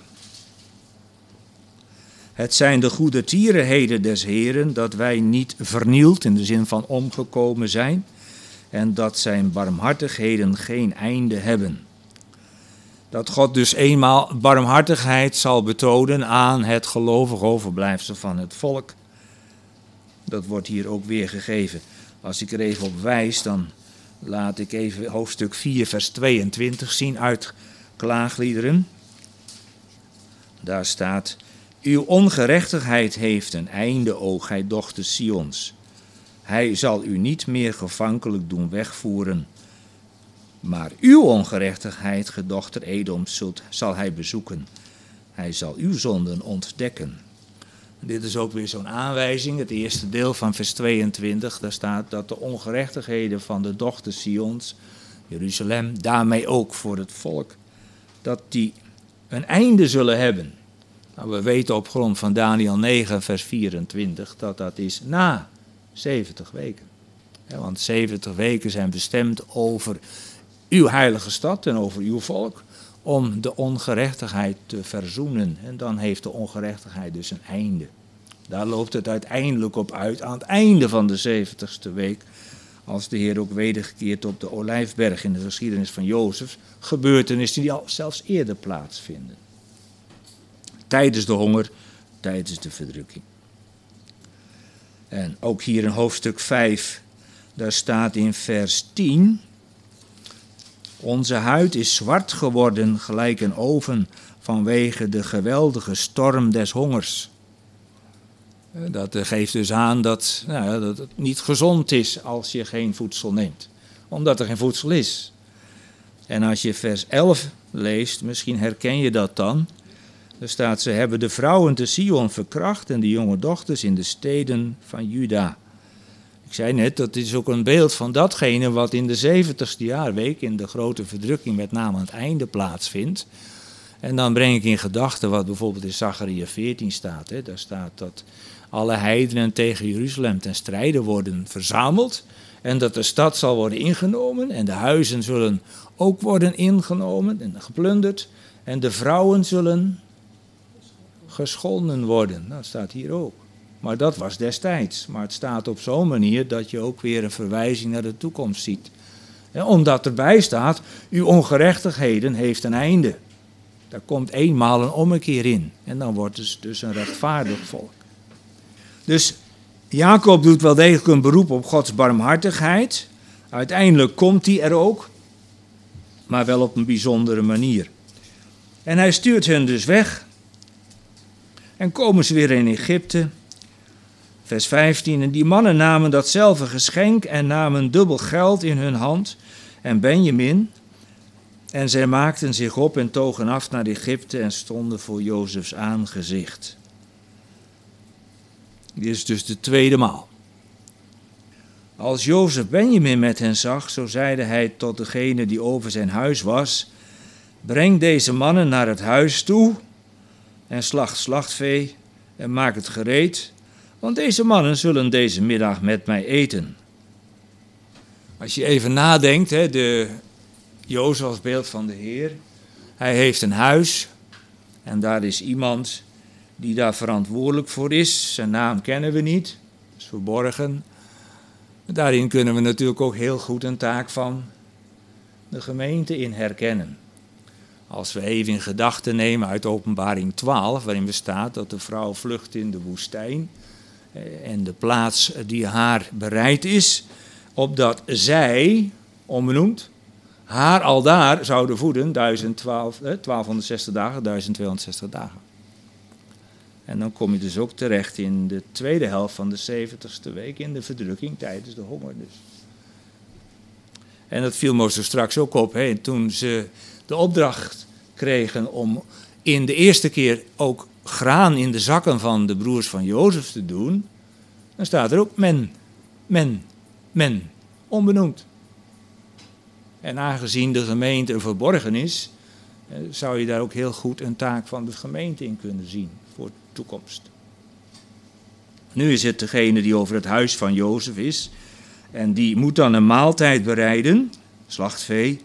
Het zijn de goede tierenheden des Heeren, dat wij niet vernield, in de zin van omgekomen zijn, en dat zijn barmhartigheden geen einde hebben. Dat God dus eenmaal barmhartigheid zal betonen aan het gelovig overblijfsel van het volk. Dat wordt hier ook weer gegeven. Als ik er even op wijs, dan laat ik even hoofdstuk vier, vers tweeëntwintig zien uit Klaagliederen. Daar staat: uw ongerechtigheid heeft een einde, o gij dochters Sions. Hij zal u niet meer gevankelijk doen wegvoeren. Maar uw ongerechtigheid, gedochter Edoms, zult, zal hij bezoeken. Hij zal uw zonden ontdekken. Dit is ook weer zo'n aanwijzing. Het eerste deel van vers tweeëntwintig, daar staat dat de ongerechtigheden van de dochters Sions, Jeruzalem, daarmee ook voor het volk, dat die een einde zullen hebben. Nou, we weten op grond van Daniel negen, vers vierentwintig, dat dat is na zeventig weken. Ja, want zeventig weken zijn bestemd over uw heilige stad en over uw volk, om de ongerechtigheid te verzoenen. En dan heeft de ongerechtigheid dus een einde. Daar loopt het uiteindelijk op uit, aan het einde van de zeventigste week, als de Heer ook wedergekeerd op de Olijfberg in de geschiedenis van Jozef, gebeurtenissen die al zelfs eerder plaatsvinden. Tijdens de honger, tijdens de verdrukking. En ook hier in hoofdstuk vijf, daar staat in vers tien: onze huid is zwart geworden gelijk een oven vanwege de geweldige storm des hongers. Dat geeft dus aan dat, nou, dat het niet gezond is als je geen voedsel neemt. Omdat er geen voedsel is. En als je vers elf leest, misschien herken je dat dan. Er staat: ze hebben de vrouwen te Sion verkracht en de jonge dochters in de steden van Juda. Ik zei net, dat is ook een beeld van datgene wat in de zeventigste jaarweek, in de grote verdrukking met name aan het einde plaatsvindt. En dan breng ik in gedachten wat bijvoorbeeld in Zacharia veertien staat. Hè. Daar staat dat alle heidenen tegen Jeruzalem ten strijde worden verzameld. En dat de stad zal worden ingenomen en de huizen zullen ook worden ingenomen en geplunderd. En de vrouwen zullen geschonden worden. Nou, dat staat hier ook. Maar dat was destijds. Maar het staat op zo'n manier dat je ook weer een verwijzing naar de toekomst ziet. Ja, omdat erbij staat, uw ongerechtigheden heeft een einde. Daar komt eenmaal een ommekeer in. En dan wordt het dus een rechtvaardig volk. Dus Jacob doet wel degelijk een beroep op Gods barmhartigheid. Uiteindelijk komt hij er ook. Maar wel op een bijzondere manier. En hij stuurt hen dus weg. En komen ze weer in Egypte. Vers vijftien, en die mannen namen datzelfde geschenk en namen dubbel geld in hun hand en Benjamin. En zij maakten zich op en togen af naar Egypte en stonden voor Jozefs aangezicht. Dit is dus de tweede maal. Als Jozef Benjamin met hen zag, zo zeide hij tot degene die over zijn huis was: breng deze mannen naar het huis toe en slacht slachtvee en maak het gereed, want deze mannen zullen deze middag met mij eten. Als je even nadenkt, hè, de Jozef als beeld van de Heer. Hij heeft een huis en daar is iemand die daar verantwoordelijk voor is. Zijn naam kennen we niet, dat is verborgen. Daarin kunnen we natuurlijk ook heel goed een taak van de gemeente in herkennen. Als we even in gedachten nemen uit Openbaring twaalf, waarin we staat dat de vrouw vlucht in de woestijn en de plaats die haar bereid is, opdat zij, onbenoemd, haar aldaar zouden voeden, twaalfhonderdzestig dagen, duizend tweehonderdzestig dagen. En dan kom je dus ook terecht in de tweede helft van de zeventigste week, in de verdrukking tijdens de honger dus. En dat viel Mozes straks ook op, hè, toen ze de opdracht kregen om in de eerste keer ook graan in de zakken van de broers van Jozef te doen, dan staat er ook men, men, men, onbenoemd. En aangezien de gemeente verborgen is, zou je daar ook heel goed een taak van de gemeente in kunnen zien voor de toekomst. Nu is het degene die over het huis van Jozef is en die moet dan een maaltijd bereiden, slachtvee.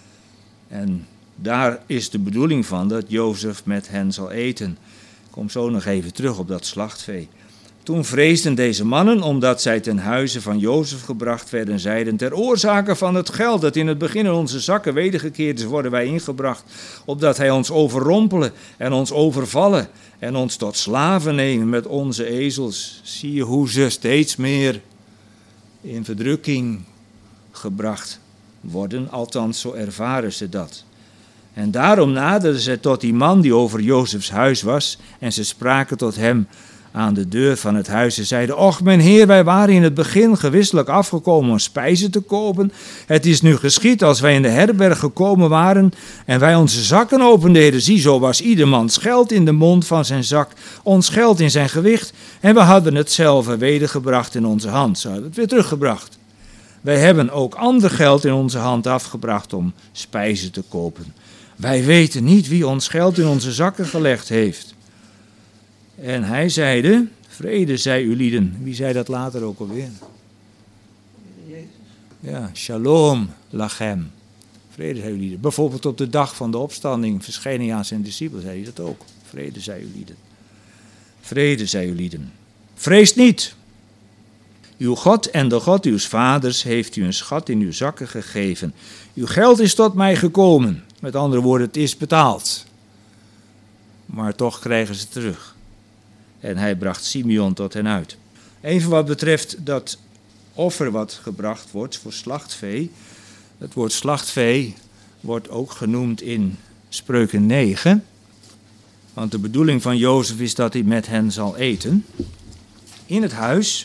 En daar is de bedoeling van dat Jozef met hen zal eten. Ik kom zo nog even terug op dat slachtvee. Toen vreesden deze mannen, omdat zij ten huize van Jozef gebracht werden, zeiden: ter oorzake van het geld dat in het begin in onze zakken wedergekeerd is, worden wij ingebracht, opdat hij ons overrompelen en ons overvallen en ons tot slaven nemen met onze ezels. Zie je hoe ze steeds meer in verdrukking gebracht worden, althans zo ervaren ze dat. En daarom naderden ze tot die man die over Jozefs huis was en ze spraken tot hem aan de deur van het huis. Ze zeiden: och, mijn heer, wij waren in het begin gewisselijk afgekomen om spijzen te kopen. Het is nu geschied als wij in de herberg gekomen waren en wij onze zakken opendeden. Zie, zo was iedermans geld in de mond van zijn zak, ons geld in zijn gewicht. En we hadden het zelf wedergebracht in onze hand. Ze hadden het weer teruggebracht. Wij hebben ook ander geld in onze hand afgebracht om spijzen te kopen. Wij weten niet wie ons geld in onze zakken gelegd heeft. En hij zeide: vrede zij u lieden. Wie zei dat later ook alweer? Jezus. Ja, shalom lachem. Vrede zij u lieden. Bijvoorbeeld op de dag van de opstanding verscheen hij aan zijn discipelen, zei hij dat ook. Vrede zij u lieden. Vrede zij u lieden. Vrees niet. Uw God en de God uw vaders heeft u een schat in uw zakken gegeven. Uw geld is tot mij gekomen. Met andere woorden, het is betaald. Maar toch krijgen ze terug. En hij bracht Simeon tot hen uit. Even wat betreft dat offer wat gebracht wordt voor slachtvee. Het woord slachtvee wordt ook genoemd in Spreuken negen. Want de bedoeling van Jozef is dat hij met hen zal eten. In het huis.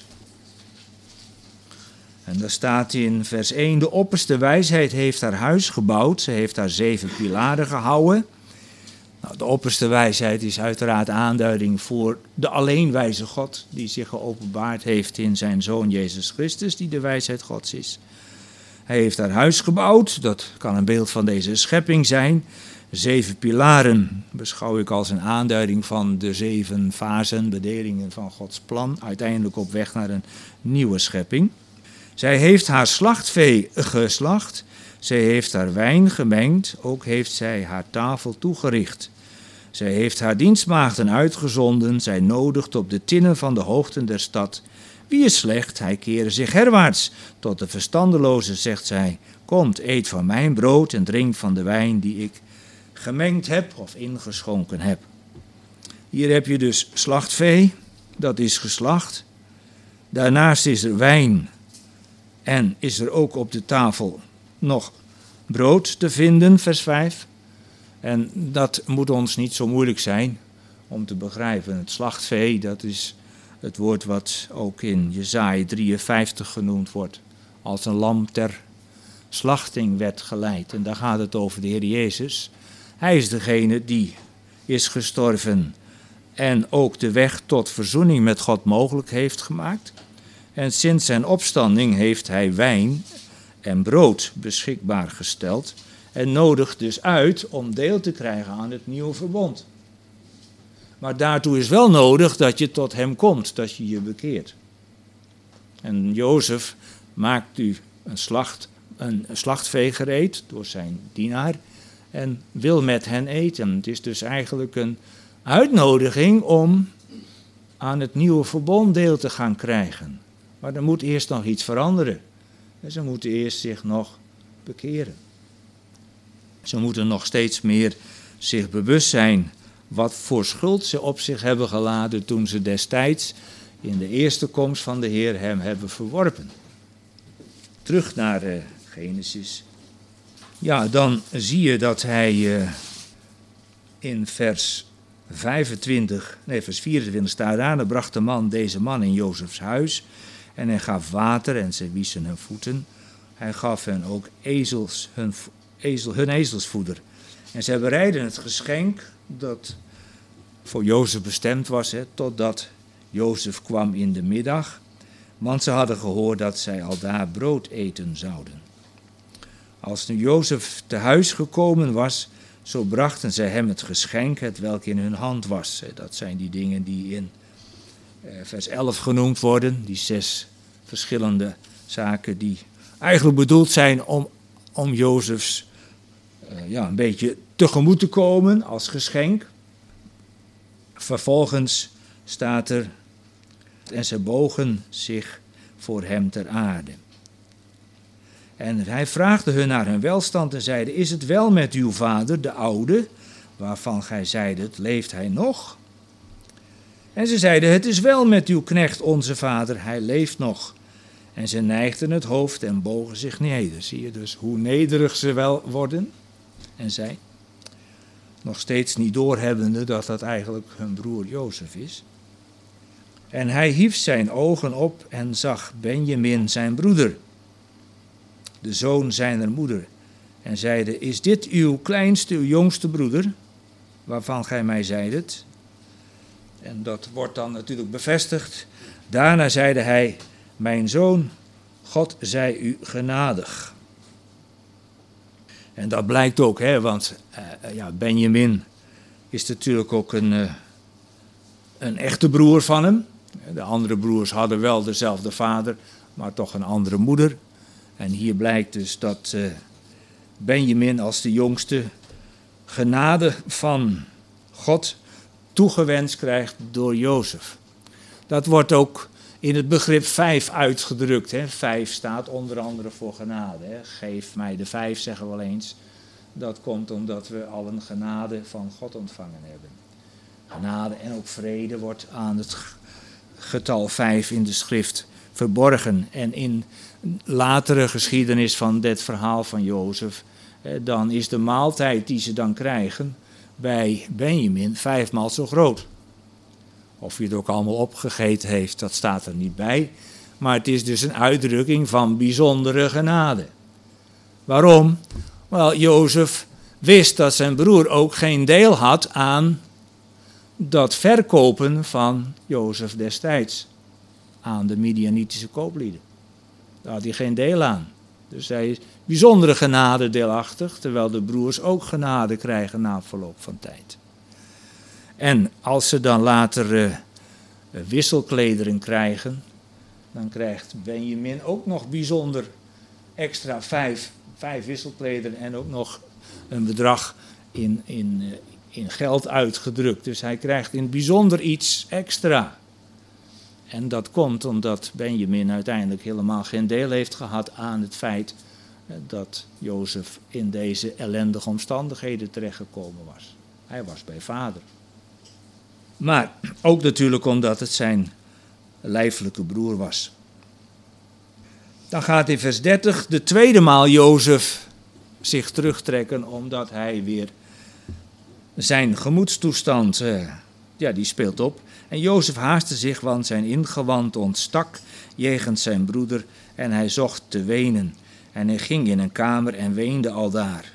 En daar staat in vers één: de opperste wijsheid heeft haar huis gebouwd. Ze heeft haar zeven pilaren gehouden. Nou, de opperste wijsheid is uiteraard aanduiding voor de alleenwijze God, die zich geopenbaard heeft in zijn Zoon Jezus Christus, die de wijsheid Gods is. Hij heeft haar huis gebouwd, dat kan een beeld van deze schepping zijn. Zeven pilaren beschouw ik als een aanduiding van de zeven fasen, bedelingen van Gods plan, uiteindelijk op weg naar een nieuwe schepping. Zij heeft haar slachtvee geslacht, zij heeft haar wijn gemengd, ook heeft zij haar tafel toegericht. Zij heeft haar dienstmaagden uitgezonden, zij nodigt op de tinnen van de hoogten der stad. Wie is slecht, hij kere zich herwaarts. Tot de verstandeloze zegt zij: komt, eet van mijn brood en drink van de wijn die ik gemengd heb of ingeschonken heb. Hier heb je dus slachtvee, dat is geslacht. Daarnaast is er wijn en is er ook op de tafel nog brood te vinden, vers vijf. En dat moet ons niet zo moeilijk zijn om te begrijpen. Het slachtvee, dat is het woord wat ook in Jesaja drieënvijftig genoemd wordt. Als een lam ter slachting werd geleid. En daar gaat het over de Heer Jezus. Hij is degene die is gestorven en ook de weg tot verzoening met God mogelijk heeft gemaakt. En sinds zijn opstanding heeft hij wijn en brood beschikbaar gesteld en nodigt dus uit om deel te krijgen aan het nieuwe verbond. Maar daartoe is wel nodig dat je tot hem komt, dat je je bekeert. En Jozef maakt u een, slacht, een slachtvee gereed door zijn dienaar en wil met hen eten. Het is dus eigenlijk een uitnodiging om aan het nieuwe verbond deel te gaan krijgen. Maar er moet eerst nog iets veranderen. En ze moeten eerst zich nog bekeren. Ze moeten nog steeds meer zich bewust zijn wat voor schuld ze op zich hebben geladen toen ze destijds in de eerste komst van de Heer hem hebben verworpen. Terug naar uh, Genesis. Ja, dan zie je dat hij uh, in vers vijfentwintig, nee, vers vierentwintig staat daar. Dan bracht de man deze man in Jozefs huis en hij gaf water en ze wieschen hun voeten. Hij gaf hen ook ezels, hun, ezel, hun ezelsvoeder. En zij bereidden het geschenk dat voor Jozef bestemd was, hè, totdat Jozef kwam in de middag. Want ze hadden gehoord dat zij aldaar brood eten zouden. Als nu Jozef te huis gekomen was, zo brachten zij hem het geschenk, het welk in hun hand was. Dat zijn die dingen die in vers elf genoemd worden, die zes verschillende zaken die eigenlijk bedoeld zijn om, om Jozefs uh, ja, een beetje tegemoet te komen als geschenk. Vervolgens staat er, en ze bogen zich voor hem ter aarde. En hij vraagde hun naar hun welstand en zeide, is het wel met uw vader, de oude, waarvan gij zeidet, leeft hij nog? En ze zeiden, het is wel met uw knecht, onze vader, hij leeft nog. En ze neigden het hoofd en bogen zich neder. Zie je dus hoe nederig ze wel worden? En zij, nog steeds niet doorhebbende dat dat eigenlijk hun broer Jozef is. En hij hief zijn ogen op en zag Benjamin zijn broeder, de zoon zijner moeder, en zeide, is dit uw kleinste, uw jongste broeder, waarvan gij mij zeidet? En dat wordt dan natuurlijk bevestigd. Daarna zeide hij, mijn zoon, God zij u genadig. En dat blijkt ook, hè, want uh, ja, Benjamin is natuurlijk ook een, uh, een echte broer van hem. De andere broers hadden wel dezelfde vader, maar toch een andere moeder. En hier blijkt dus dat uh, Benjamin als de jongste genade van God toegewenst krijgt door Jozef. Dat wordt ook in het begrip vijf uitgedrukt. Hè. Vijf staat onder andere voor genade. Hè. Geef mij de vijf, zeggen we wel eens. Dat komt omdat we al een genade van God ontvangen hebben. Genade en ook vrede wordt aan het getal vijf in de schrift verborgen. En in latere geschiedenis van dit verhaal van Jozef, dan is de maaltijd die ze dan krijgen bij Benjamin vijfmaal zo groot. Of hij het ook allemaal opgegeten heeft, dat staat er niet bij. Maar het is dus een uitdrukking van bijzondere genade. Waarom? Wel, Jozef wist dat zijn broer ook geen deel had aan dat verkopen van Jozef destijds aan de Midianitische kooplieden. Daar had hij geen deel aan. Dus hij is bijzondere genade deelachtig, terwijl de broers ook genade krijgen na verloop van tijd. En als ze dan later uh, wisselklederen krijgen, dan krijgt Benjamin ook nog bijzonder extra vijf, vijf wisselklederen en ook nog een bedrag in, in, uh, in geld uitgedrukt. Dus hij krijgt in het bijzonder iets extra. En dat komt omdat Benjamin uiteindelijk helemaal geen deel heeft gehad aan het feit dat Jozef in deze ellendige omstandigheden terechtgekomen was. Hij was bij vader. Maar ook natuurlijk omdat het zijn lijfelijke broer was. Dan gaat in vers dertig de tweede maal Jozef zich terugtrekken omdat hij weer zijn gemoedstoestand, uh, ja, die speelt op. En Jozef haastte zich, want zijn ingewand ontstak jegens zijn broeder en hij zocht te wenen. En hij ging in een kamer en weende aldaar.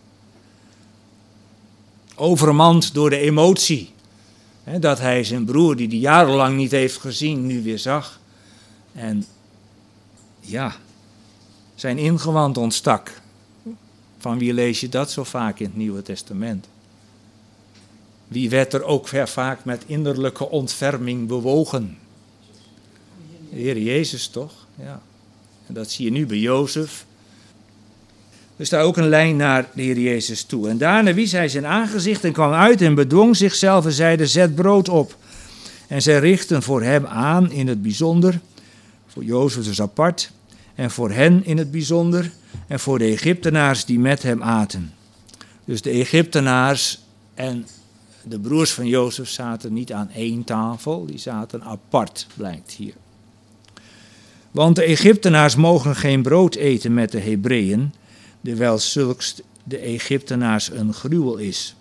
Overmand door de emotie. Hè, dat hij zijn broer, die hij jarenlang niet heeft gezien, nu weer zag. En ja, zijn ingewand ontstak. Van wie lees je dat zo vaak in het Nieuwe Testament? Wie werd er ook vaak met innerlijke ontferming bewogen? De Heer Jezus toch? Ja. En dat zie je nu bij Jozef. Er staat ook een lijn naar de Heer Jezus toe. En daarna wies hij zijn aangezicht en kwam uit en bedwong zichzelf en zeide, zet brood op. En zij richtten voor hem aan in het bijzonder, voor Jozef dus apart, en voor hen in het bijzonder, en voor de Egyptenaars die met hem aten. Dus de Egyptenaars en de broers van Jozef zaten niet aan één tafel, die zaten apart, blijkt hier. Want de Egyptenaars mogen geen brood eten met de Hebreeën, terwijl zulks de Egyptenaars een gruwel is.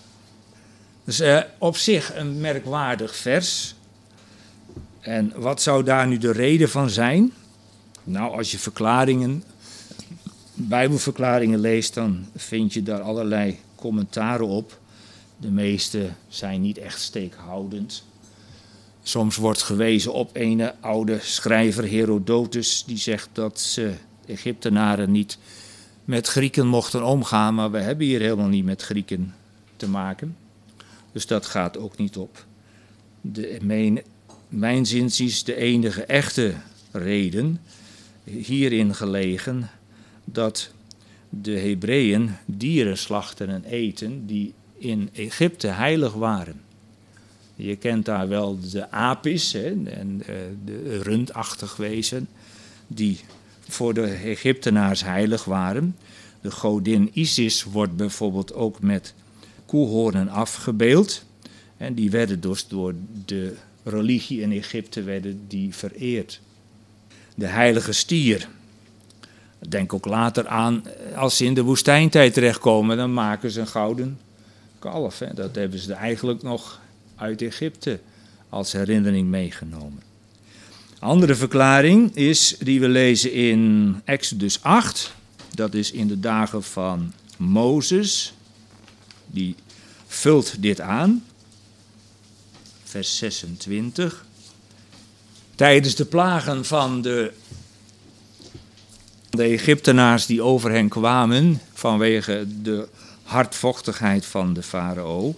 Dus uh, op zich een merkwaardig vers. En wat zou daar nu de reden van zijn? Nou, als je verklaringen, Bijbelverklaringen leest, dan vind je daar allerlei commentaren op. De meeste zijn niet echt steekhoudend. Soms wordt gewezen op een oude schrijver, Herodotus, die zegt dat ze Egyptenaren niet met Grieken mochten omgaan, maar we hebben hier helemaal niet met Grieken te maken. Dus dat gaat ook niet op. De, mijn, mijn zins is de enige echte reden hierin gelegen dat de Hebreeën dieren slachten en eten die in Egypte heilig waren. Je kent daar wel de apis, hè, en de rundachtig wezen, die voor de Egyptenaars heilig waren. De godin Isis wordt bijvoorbeeld ook met koehoornen afgebeeld. En die werden dus door de religie in Egypte werden die vereerd. De heilige stier. Denk ook later aan, als ze in de woestijntijd terechtkomen, dan maken ze een gouden kalf. Hè. Dat hebben ze eigenlijk nog uit Egypte als herinnering meegenomen. Andere verklaring is, die we lezen in Exodus acht. Dat is in de dagen van Mozes. Die vult dit aan. Vers zesentwintig. Tijdens de plagen van de, de Egyptenaars die over hen kwamen, vanwege de hardvochtigheid van de farao,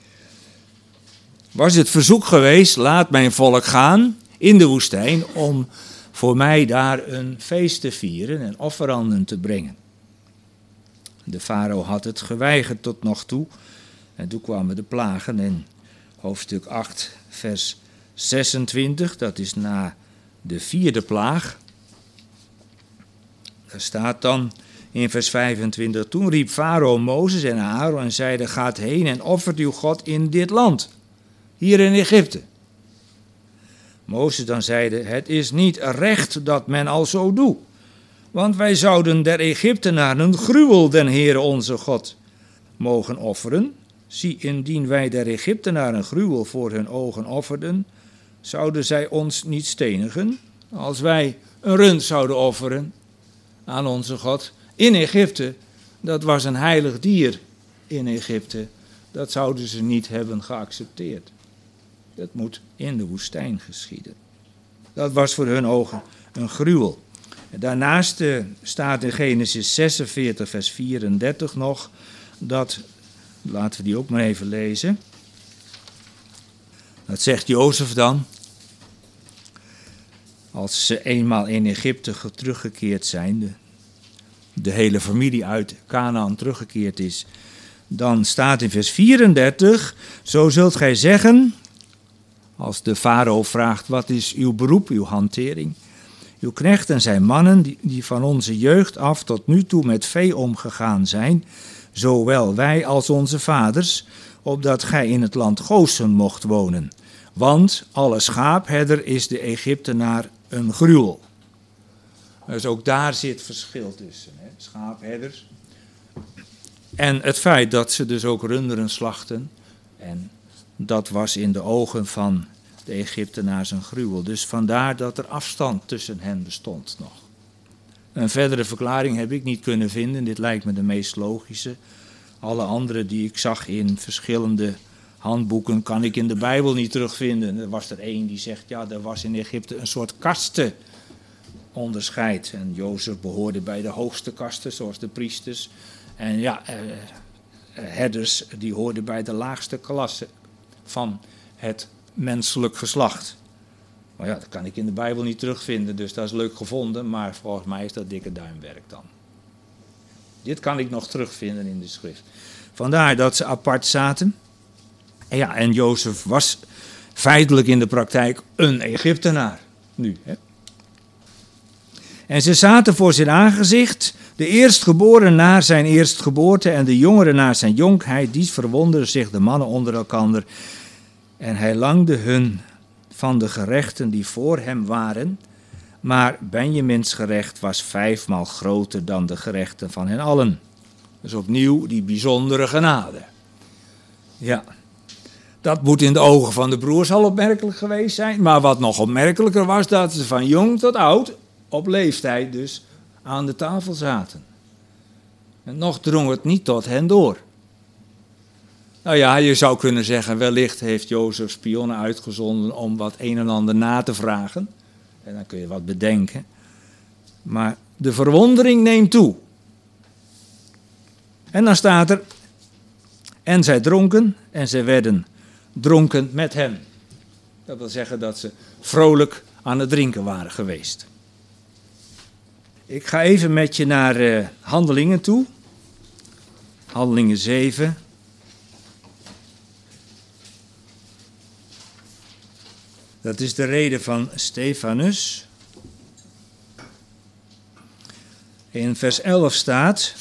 was het verzoek geweest, laat mijn volk gaan in de woestijn om voor mij daar een feest te vieren en offeranden te brengen. De farao had het geweigerd tot nog toe en toen kwamen de plagen in hoofdstuk acht vers zesentwintig, dat is na de vierde plaag. Er staat dan in vers vijfentwintig, toen riep farao Mozes en Aaron en zeide, gaat heen en offert uw God in dit land, hier in Egypte. Mozes dan zeide, het is niet recht dat men al zo doet, want wij zouden der Egyptenaren een gruwel den Heere onze God mogen offeren. Zie, indien wij der Egyptenaren een gruwel voor hun ogen offerden, zouden zij ons niet stenigen, als wij een rund zouden offeren aan onze God in Egypte. Dat was een heilig dier in Egypte, dat zouden ze niet hebben geaccepteerd. Dat moet in de woestijn geschieden. Dat was voor hun ogen een gruwel. Daarnaast uh, staat in Genesis zesenveertig vers vierendertig nog, dat, laten we die ook maar even lezen. Dat zegt Jozef dan. Als ze eenmaal in Egypte teruggekeerd zijn, de, de hele familie uit Canaan teruggekeerd is, dan staat in vers vierendertig, zo zult gij zeggen, als de farao vraagt, wat is uw beroep, uw hantering? Uw knechten zijn mannen die, die van onze jeugd af tot nu toe met vee omgegaan zijn, zowel wij als onze vaders, opdat gij in het land Gosen mocht wonen. Want alle schaapherder is de Egyptenaar een gruwel. Dus ook daar zit verschil tussen, hè? Schaapherders. En het feit dat ze dus ook runderen slachten, en dat was in de ogen van de Egyptenaars een gruwel. Dus vandaar dat er afstand tussen hen bestond nog. Een verdere verklaring heb ik niet kunnen vinden. Dit lijkt me de meest logische. Alle andere die ik zag in verschillende handboeken kan ik in de Bijbel niet terugvinden. Er was er één die zegt, ja, er was in Egypte een soort kastenonderscheid. En Jozef behoorde bij de hoogste kasten, zoals de priesters. En ja, eh, herders die hoorden bij de laagste klasse van het menselijk geslacht. Maar ja, dat kan ik in de Bijbel niet terugvinden, dus dat is leuk gevonden, maar volgens mij is dat dikke duimwerk dan. Dit kan ik nog terugvinden in de schrift. Vandaar dat ze apart zaten. En ja, en Jozef was feitelijk in de praktijk een Egyptenaar. Nu, hè. En ze zaten voor zijn aangezicht, de eerstgeboren naar zijn eerstgeboorte en de jongere naar zijn jonkheid. Die verwonderden zich de mannen onder elkander. En hij langde hun van de gerechten die voor hem waren. Maar Benjamins gerecht was vijfmaal groter dan de gerechten van hen allen. Dus opnieuw die bijzondere genade. Ja, dat moet in de ogen van de broers al opmerkelijk geweest zijn. Maar wat nog opmerkelijker was, dat ze van jong tot oud, op leeftijd dus, aan de tafel zaten. En nog drong het niet tot hen door. Nou ja, je zou kunnen zeggen, wellicht heeft Jozef spionnen uitgezonden om wat een en ander na te vragen. En dan kun je wat bedenken. Maar de verwondering neemt toe. En dan staat er, en zij dronken en zij werden dronken met hem. Dat wil zeggen dat ze vrolijk aan het drinken waren geweest. Ik ga even met je naar uh, Handelingen toe. Handelingen zeven. Dat is de rede van Stefanus. In vers elf staat,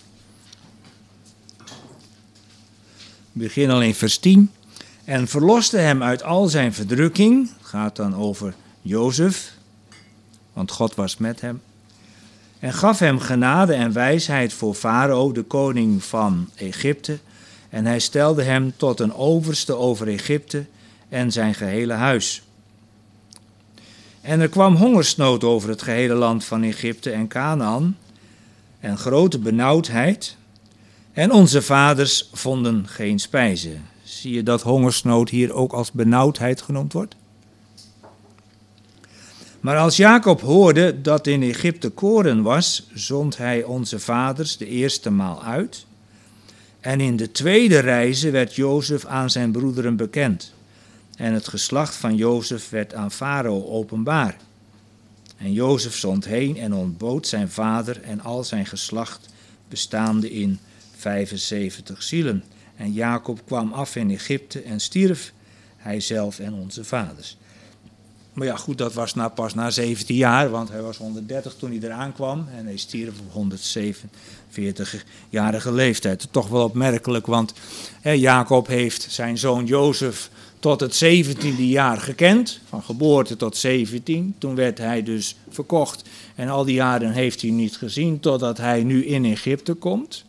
begin al in vers tien, en verloste hem uit al zijn verdrukking, het gaat dan over Jozef, want God was met hem, en gaf hem genade en wijsheid voor Farao, de koning van Egypte, en hij stelde hem tot een overste over Egypte en zijn gehele huis. En er kwam hongersnood over het gehele land van Egypte en Kanaan, en grote benauwdheid, en onze vaders vonden geen spijze. Zie je dat hongersnood hier ook als benauwdheid genoemd wordt? Maar als Jacob hoorde dat in Egypte koren was, zond hij onze vaders de eerste maal uit. En in de tweede reize werd Jozef aan zijn broederen bekend. En het geslacht van Jozef werd aan Farao openbaar. En Jozef zond heen en ontbood zijn vader en al zijn geslacht, bestaande in vijfenzeventig zielen. En Jacob kwam af in Egypte en stierf, hij zelf en onze vaders. Maar ja, goed, dat was nou pas na zeventien jaar, want hij was honderddertig toen hij eraan kwam. En hij stierf op honderdzevenenveertig-jarige leeftijd. Toch wel opmerkelijk, want hè, Jacob heeft zijn zoon Jozef tot het zeventiende jaar gekend. Van geboorte tot zeventien. Toen werd hij dus verkocht. En al die jaren heeft hij niet gezien, totdat hij nu in Egypte komt.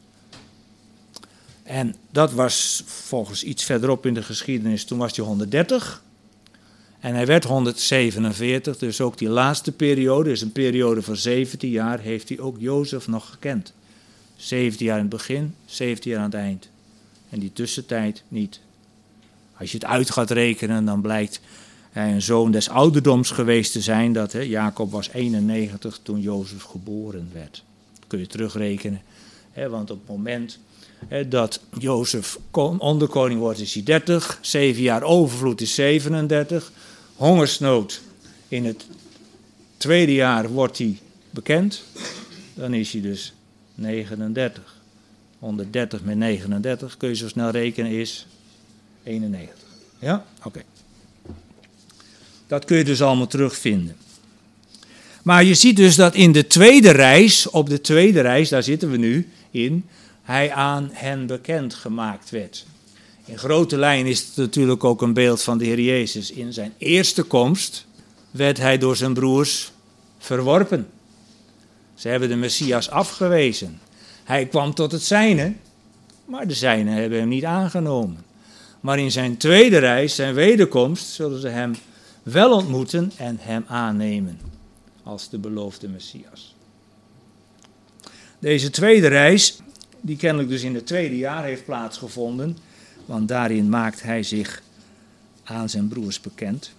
En dat was volgens iets verderop in de geschiedenis, toen was hij honderddertig. En hij werd honderdzevenenveertig, dus ook die laatste periode, is een periode van zeventien jaar, heeft hij ook Jozef nog gekend. zeventien jaar in het begin, zeventien jaar aan het eind. En die tussentijd niet. Als je het uit gaat rekenen, dan blijkt hij een zoon des ouderdoms geweest te zijn. Dat, hè, Jacob was eenennegentig toen Jozef geboren werd. Dat kun je terugrekenen, hè, want op het moment hè, dat Jozef onderkoning wordt, is hij dertig. Zeven jaar overvloed is zevenendertig. Hongersnood in het tweede jaar wordt hij bekend. Dan is hij dus negenendertig. honderddertig met negenendertig, kun je zo snel rekenen, is eenennegentig. Ja? Oké. Okay. Dat kun je dus allemaal terugvinden. Maar je ziet dus dat in de tweede reis, op de tweede reis, daar zitten we nu in, hij aan hen bekend gemaakt werd. In grote lijn is het natuurlijk ook een beeld van de Heer Jezus. In zijn eerste komst werd hij door zijn broers verworpen. Ze hebben de Messias afgewezen. Hij kwam tot het zijne, maar de zijnen hebben hem niet aangenomen. Maar in zijn tweede reis, zijn wederkomst, zullen ze hem wel ontmoeten en hem aannemen als de beloofde Messias. Deze tweede reis, die kennelijk dus in het tweede jaar heeft plaatsgevonden, want daarin maakt hij zich aan zijn broers bekend,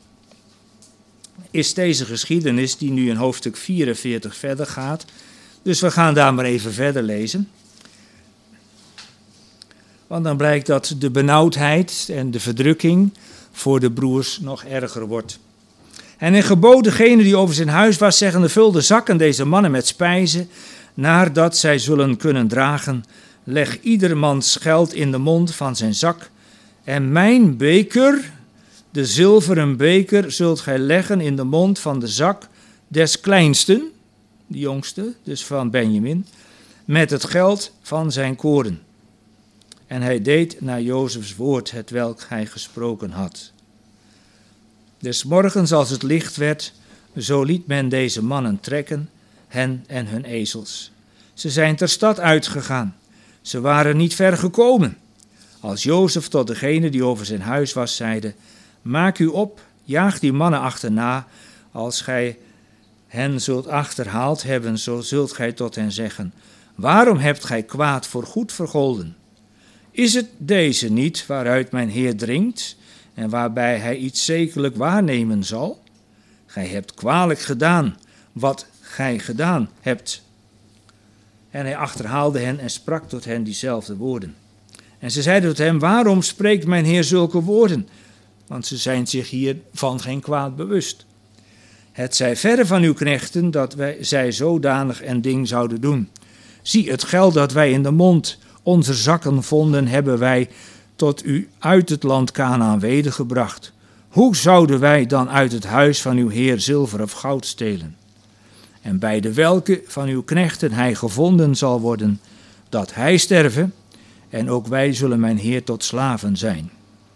is deze geschiedenis die nu in hoofdstuk vierenveertig verder gaat. Dus we gaan daar maar even verder lezen. Want dan blijkt dat de benauwdheid en de verdrukking voor de broers nog erger wordt. En hij gebood degene die over zijn huis was, zeggende, vul de zakken deze mannen met spijzen nadat zij zullen kunnen dragen, leg iedermans geld in de mond van zijn zak, en mijn beker, de zilveren beker, zult gij leggen in de mond van de zak des kleinsten, de jongste, dus van Benjamin, met het geld van zijn koren. En hij deed naar Jozefs woord, hetwelk hij gesproken had. Des morgens als het licht werd, zo liet men deze mannen trekken, hen en hun ezels. Ze zijn ter stad uitgegaan. Ze waren niet ver gekomen. Als Jozef tot degene die over zijn huis was zeide, maak u op, jaag die mannen achterna. Als gij hen zult achterhaald hebben, zo zult gij tot hen zeggen, waarom hebt gij kwaad voor goed vergolden? Is het deze niet waaruit mijn Heer drinkt en waarbij hij iets zekerlijk waarnemen zal? Gij hebt kwalijk gedaan wat gij gedaan hebt. En hij achterhaalde hen en sprak tot hen diezelfde woorden. En ze zeiden tot hem, waarom spreekt mijn Heer zulke woorden? Want ze zijn zich hiervan geen kwaad bewust. Het zij verre van uw knechten dat wij, zij zodanig een ding zouden doen. Zie, het geld dat wij in de mond onze zakken vonden, hebben wij tot u uit het land Kanaan wedergebracht. Hoe zouden wij dan uit het huis van uw Heer zilver of goud stelen? En bij de welke van uw knechten hij gevonden zal worden, dat hij sterven, en ook wij zullen mijn Heer tot slaven zijn.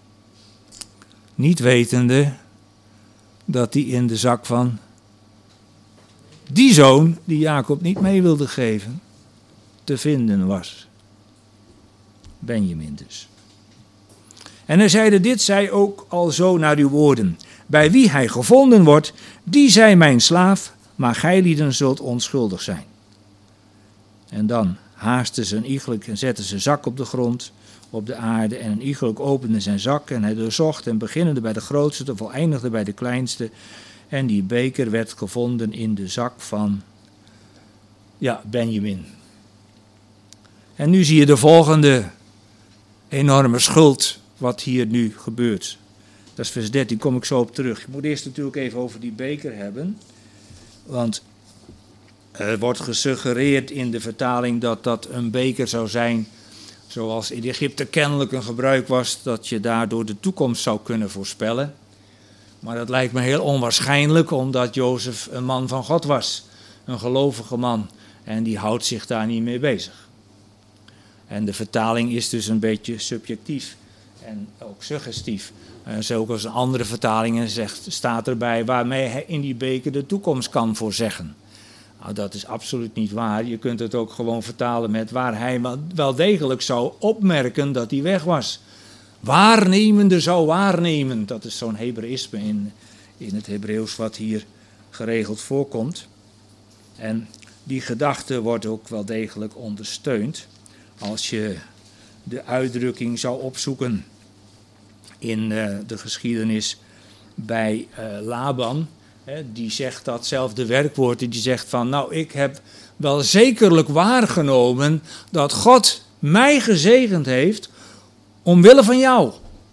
Niet wetende dat hij in de zak van die zoon, die Jacob niet mee wilde geven, te vinden was. Benjamin dus. En hij zeide, dit zij ook al zo naar uw woorden. Bij wie hij gevonden wordt, die zij mijn slaaf, maar gij lieden zult onschuldig zijn. En dan haasten ze een iegelijk en zetten ze zak op de grond, op de aarde. En een iegelijk opende zijn zak en hij doorzocht en beginnende bij de grootste, te voleindigde bij de kleinste. En die beker werd gevonden in de zak van, ja, Benjamin. En nu zie je de volgende enorme schuld wat hier nu gebeurt. Dat is vers dertien, kom ik zo op terug. Ik moet eerst natuurlijk even over die beker hebben. Want er wordt gesuggereerd in de vertaling dat dat een beker zou zijn, zoals in Egypte kennelijk een gebruik was, dat je daardoor de toekomst zou kunnen voorspellen. Maar dat lijkt me heel onwaarschijnlijk, omdat Jozef een man van God was. Een gelovige man. En die houdt zich daar niet mee bezig. En de vertaling is dus een beetje subjectief en ook suggestief. En zo ook als andere vertalingen zegt, staat erbij waarmee hij in die beker de toekomst kan voorzeggen. Nou, dat is absoluut niet waar. Je kunt het ook gewoon vertalen met waar hij wel degelijk zou opmerken dat hij weg was. Waarnemende zou waarnemen. Dat is zo'n Hebreïsme in, in het Hebreeuws wat hier geregeld voorkomt. En die gedachte wordt ook wel degelijk ondersteund. Als je de uitdrukking zou opzoeken in uh, de geschiedenis bij uh, Laban, hè, die zegt datzelfde werkwoord, die zegt van, nou, ik heb wel zekerlijk waargenomen dat God mij gezegend heeft omwille van jou.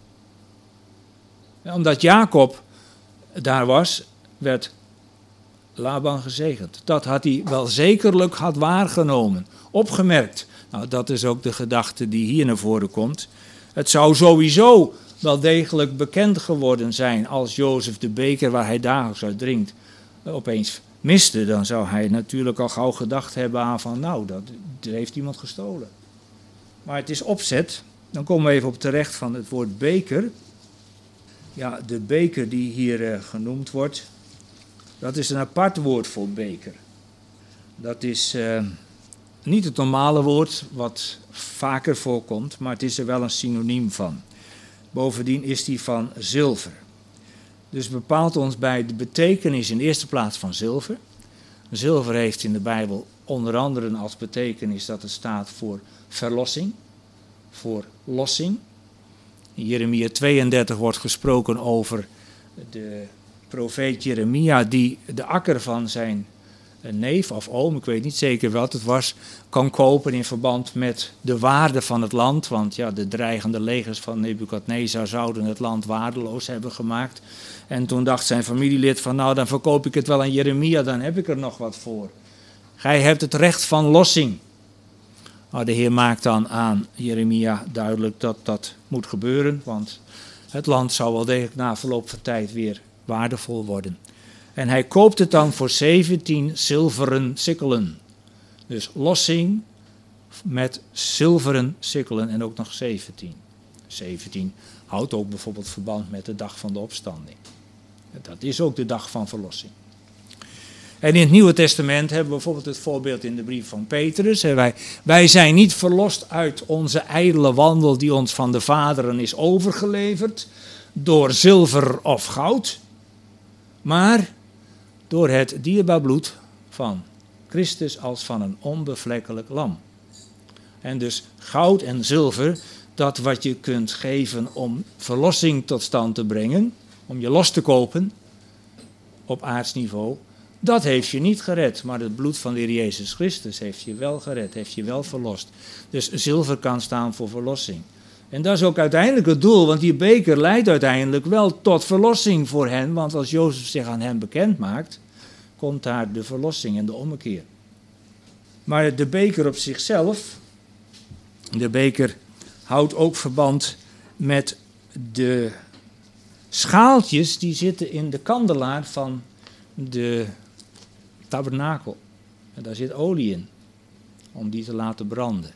Ja, omdat Jacob daar was, werd Laban gezegend. Dat had hij wel zekerlijk had waargenomen, opgemerkt. Nou, dat is ook de gedachte die hier naar voren komt. Het zou sowieso wel degelijk bekend geworden zijn als Jozef de beker waar hij dagelijks uit drinkt opeens miste. Dan zou hij natuurlijk al gauw gedacht hebben aan van, nou, dat, dat heeft iemand gestolen. Maar het is opzet. Dan komen we even op terecht van het woord beker. Ja, de beker die hier uh, genoemd wordt, dat is een apart woord voor beker. Dat is uh, niet het normale woord wat vaker voorkomt, maar het is er wel een synoniem van. Bovendien is die van zilver. Dus bepaalt ons bij de betekenis in de eerste plaats van zilver. Zilver heeft in de Bijbel onder andere als betekenis dat het staat voor verlossing, voor lossing. In Jeremia tweeëndertig wordt gesproken over de profeet Jeremia die de akker van zijn neef of oom, ik weet niet zeker wat het was, kan kopen in verband met de waarde van het land. Want ja, de dreigende legers van Nebukadnezar zouden het land waardeloos hebben gemaakt. En toen dacht zijn familielid van, nou, dan verkoop ik het wel aan Jeremia, dan heb ik er nog wat voor. Gij hebt het recht van lossing. Maar de Heer maakt dan aan Jeremia duidelijk dat dat moet gebeuren, want het land zou wel degelijk na verloop van tijd weer waardevol worden. En hij koopt het dan voor zeventien zilveren sikkelen. Dus lossing met zilveren sikkelen en ook nog zeventien. zeventien houdt ook bijvoorbeeld verband met de dag van de opstanding. Dat is ook de dag van verlossing. En in het Nieuwe Testament hebben we bijvoorbeeld het voorbeeld in de brief van Petrus. Wij, wij zijn niet verlost uit onze ijdele wandel die ons van de vaderen is overgeleverd door zilver of goud, maar door het dierbaar bloed van Christus als van een onbevlekkelijk lam. En dus goud en zilver, dat wat je kunt geven om verlossing tot stand te brengen, om je los te kopen op aardsniveau, dat heeft je niet gered, maar het bloed van de Heer Jezus Christus heeft je wel gered, heeft je wel verlost. Dus zilver kan staan voor verlossing. En dat is ook uiteindelijk het doel, want die beker leidt uiteindelijk wel tot verlossing voor hen, want als Jozef zich aan hen bekend maakt, komt daar de verlossing en de ommekeer. Maar de beker op zichzelf, de beker houdt ook verband met de schaaltjes die zitten in de kandelaar van de tabernakel. En daar zit olie in, om die te laten branden.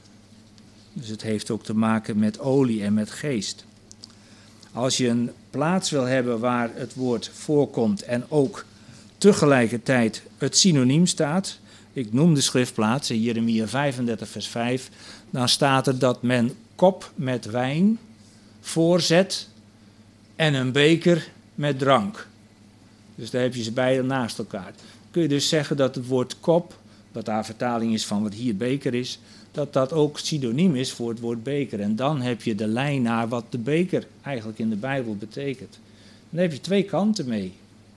Dus het heeft ook te maken met olie en met geest. Als je een plaats wil hebben waar het woord voorkomt en ook tegelijkertijd het synoniem staat, ik noem de schriftplaats in Jeremia vijfendertig vers vijf, dan staat er dat men kop met wijn voorzet en een beker met drank. Dus daar heb je ze beide naast elkaar. Kun je dus zeggen dat het woord kop, wat daar vertaling is van wat hier beker is, dat dat ook synoniem is voor het woord beker. En dan heb je de lijn naar wat de beker eigenlijk in de Bijbel betekent. Dan heb je twee kanten mee.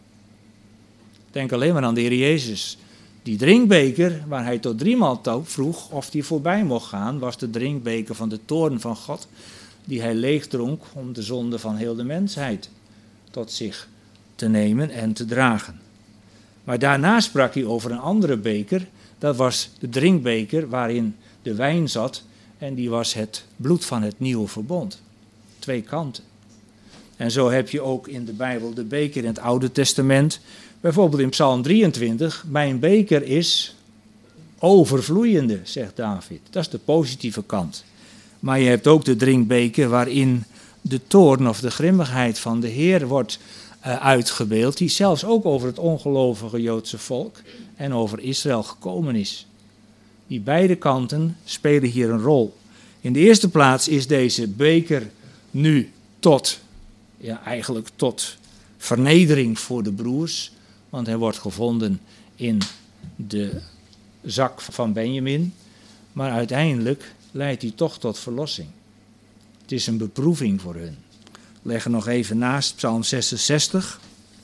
Denk alleen maar aan de Heer Jezus. Die drinkbeker, waar hij tot driemaal toe vroeg of die voorbij mocht gaan, was de drinkbeker van de toorn van God, die hij leegdronk om de zonde van heel de mensheid tot zich te nemen en te dragen. Maar daarna sprak hij over een andere beker, dat was de drinkbeker waarin de wijn zat en die was het bloed van het nieuwe verbond. Twee kanten. En zo heb je ook in de Bijbel de beker in het Oude Testament. Bijvoorbeeld in Psalm drieëntwintig, mijn beker is overvloeiende, zegt David. Dat is de positieve kant. Maar je hebt ook de drinkbeker waarin de toorn of de grimmigheid van de Heer wordt uh, uitgebeeld, die zelfs ook over het ongelovige Joodse volk en over Israël gekomen is. Die beide kanten spelen hier een rol. In de eerste plaats is deze beker nu tot, ja eigenlijk tot vernedering voor de broers, want hij wordt gevonden in de zak van Benjamin, maar uiteindelijk leidt hij toch tot verlossing. Het is een beproeving voor hun. Leg er nog even naast Psalm zesenzestig,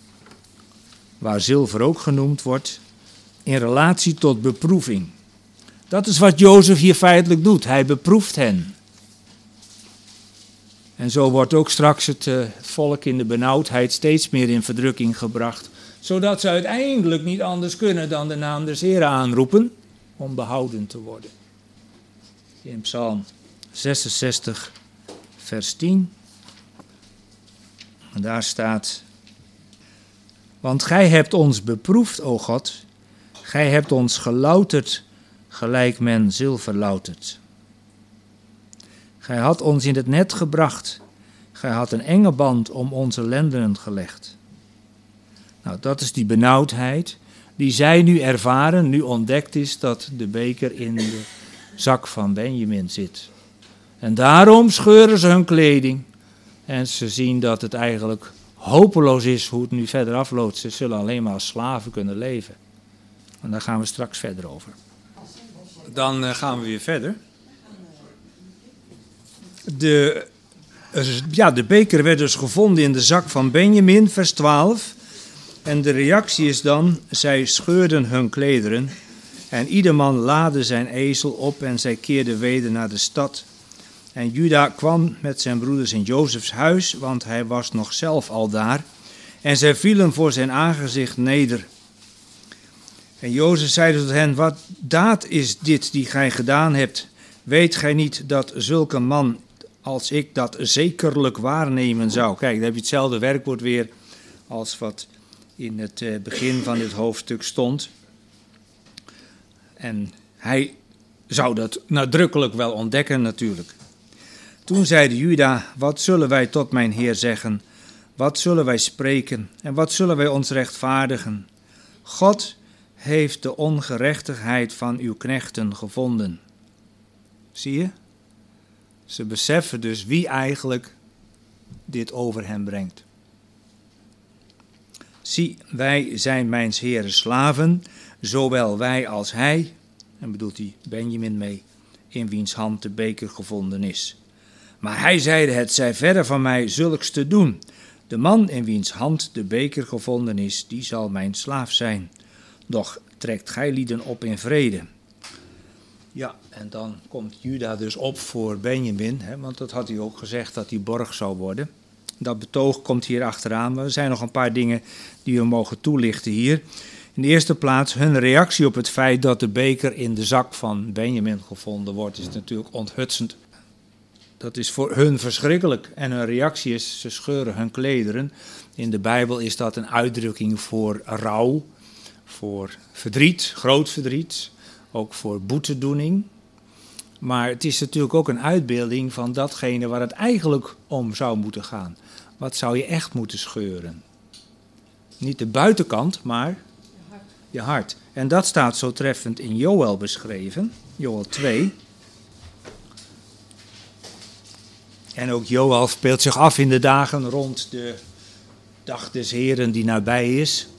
waar zilver ook genoemd wordt, in relatie tot beproeving. Dat is wat Jozef hier feitelijk doet. Hij beproeft hen. En zo wordt ook straks het uh, volk in de benauwdheid steeds meer in verdrukking gebracht, zodat ze uiteindelijk niet anders kunnen dan de naam des Heren aanroepen om behouden te worden. In Psalm zesenzestig, vers tien. En daar staat: want gij hebt ons beproefd, o God, gij hebt ons gelouterd, gelijk men zilver loutert. Gij had ons in het net gebracht, gij had een enge band om onze lendenen gelegd. Nou, dat is die benauwdheid die zij nu ervaren, nu ontdekt is dat de beker in de zak van Benjamin zit. En daarom scheuren ze hun kleding en ze zien dat het eigenlijk hopeloos is hoe het nu verder afloopt. Ze zullen alleen maar als slaven kunnen leven. En daar gaan we straks verder over. Dan uh, gaan we weer verder. De, uh, ja, de beker werd dus gevonden in de zak van Benjamin, vers twaalf. En de reactie is dan, zij scheurden hun klederen en ieder man laadde zijn ezel op en zij keerden weder naar de stad. En Juda kwam met zijn broeders in Jozefs huis, want hij was nog zelf al daar. En zij vielen voor zijn aangezicht neder. En Jozef zeide tot hen, wat daad is dit die gij gedaan hebt? Weet gij niet dat zulke man als ik dat zekerlijk waarnemen zou? Kijk, dan heb je hetzelfde werkwoord weer als wat in het begin van dit hoofdstuk stond. En hij zou dat nadrukkelijk wel ontdekken natuurlijk. Toen zeide Juda, wat zullen wij tot mijn Heer zeggen? Wat zullen wij spreken en wat zullen wij ons rechtvaardigen? God heeft de ongerechtigheid van uw knechten gevonden. Zie je? Ze beseffen dus wie eigenlijk dit over hen brengt. Zie, wij zijn mijns Heeren slaven, zowel wij als hij, en bedoelt hij Benjamin mee, in wiens hand de beker gevonden is. Maar hij zeide, het zij verre van mij zulks te doen. De man in wiens hand de beker gevonden is, die zal mijn slaaf zijn. Doch trekt gij lieden op in vrede. Ja, en dan komt Juda dus op voor Benjamin, hè, want dat had hij ook gezegd dat hij borg zou worden. Dat betoog komt hier achteraan, maar er zijn nog een paar dingen die we mogen toelichten hier. In de eerste plaats, hun reactie op het feit dat de beker in de zak van Benjamin gevonden wordt, is natuurlijk onthutsend. Dat is voor hun verschrikkelijk. En hun reactie is, ze scheuren hun klederen. In de Bijbel is dat een uitdrukking voor rouw, voor verdriet, groot verdriet, ook voor boetedoening. Maar het is natuurlijk ook een uitbeelding van datgene waar het eigenlijk om zou moeten gaan. Wat zou je echt moeten scheuren? Niet de buitenkant, maar je hart. je hart. En dat staat zo treffend in Joël beschreven, Joël twee. En ook Joël speelt zich af in de dagen rond de dag des Heren die nabij is.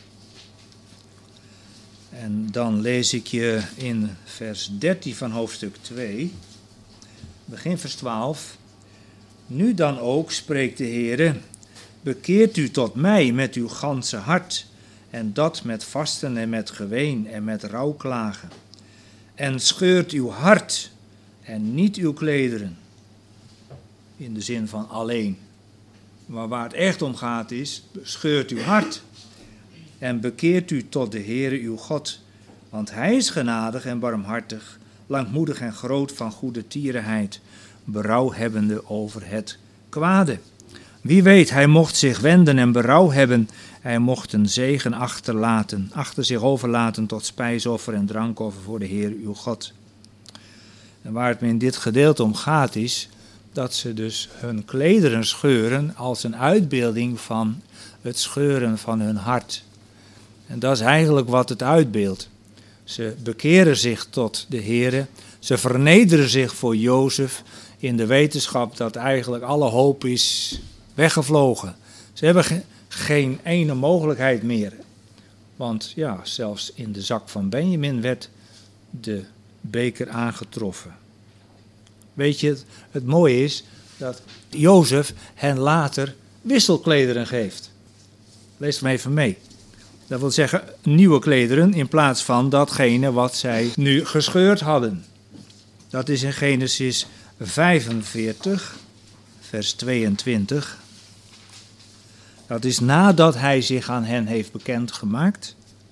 En dan lees ik je in vers dertien van hoofdstuk twee, begin vers twaalf. Nu dan ook, spreekt de Heere, bekeert u tot mij met uw ganse hart, en dat met vasten en met geween en met rouwklagen. En scheurt uw hart en niet uw klederen. In de zin van alleen. Maar waar het echt om gaat is, scheurt uw hart. En bekeert u tot de Heere uw God. Want hij is genadig en barmhartig, langmoedig en groot van goede tierenheid, berouw hebbende over het kwade. Wie weet, hij mocht zich wenden en berouw hebben, hij mocht een zegen achterlaten, achter zich overlaten tot spijsoffer en drankoffer voor de Heer uw God. En waar het me in dit gedeelte om gaat is, dat ze dus hun klederen scheuren als een uitbeelding van het scheuren van hun hart. En dat is eigenlijk wat het uitbeeldt. Ze bekeren zich tot de Heere, ze vernederen zich voor Jozef in de wetenschap dat eigenlijk alle hoop is weggevlogen. Ze hebben ge- geen ene mogelijkheid meer. Want ja, zelfs in de zak van Benjamin werd de beker aangetroffen. Weet je, het, het mooie is dat Jozef hen later wisselklederen geeft. Lees het maar even mee. Dat wil zeggen nieuwe klederen in plaats van datgene wat zij nu gescheurd hadden. Dat is in Genesis vijfenveertig, vers tweeëntwintig. Dat is nadat hij zich aan hen heeft bekendgemaakt.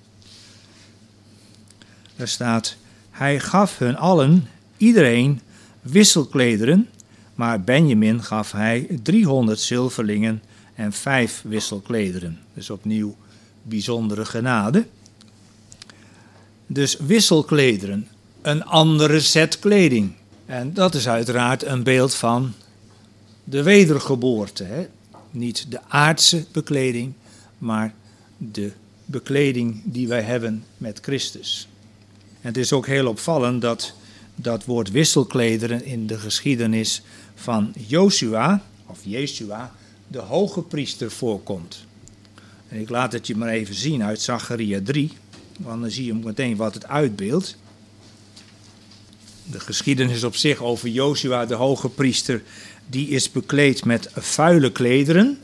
Er staat, hij gaf hun allen, iedereen, wisselklederen, maar Benjamin gaf hij driehonderd zilverlingen en vijf wisselklederen. Dus opnieuw bijzondere genade. Dus wisselklederen, een andere set kleding. En dat is uiteraard een beeld van de wedergeboorte. Hè? Niet de aardse bekleding, maar de bekleding die wij hebben met Christus. En het is ook heel opvallend dat dat woord wisselklederen in de geschiedenis van Josua, of Jesua, de hoge priester voorkomt. En ik laat het je maar even zien uit Zacharia drie, want dan zie je meteen wat het uitbeeldt. De geschiedenis op zich over Josua, de hoge priester, die is bekleed met vuile klederen.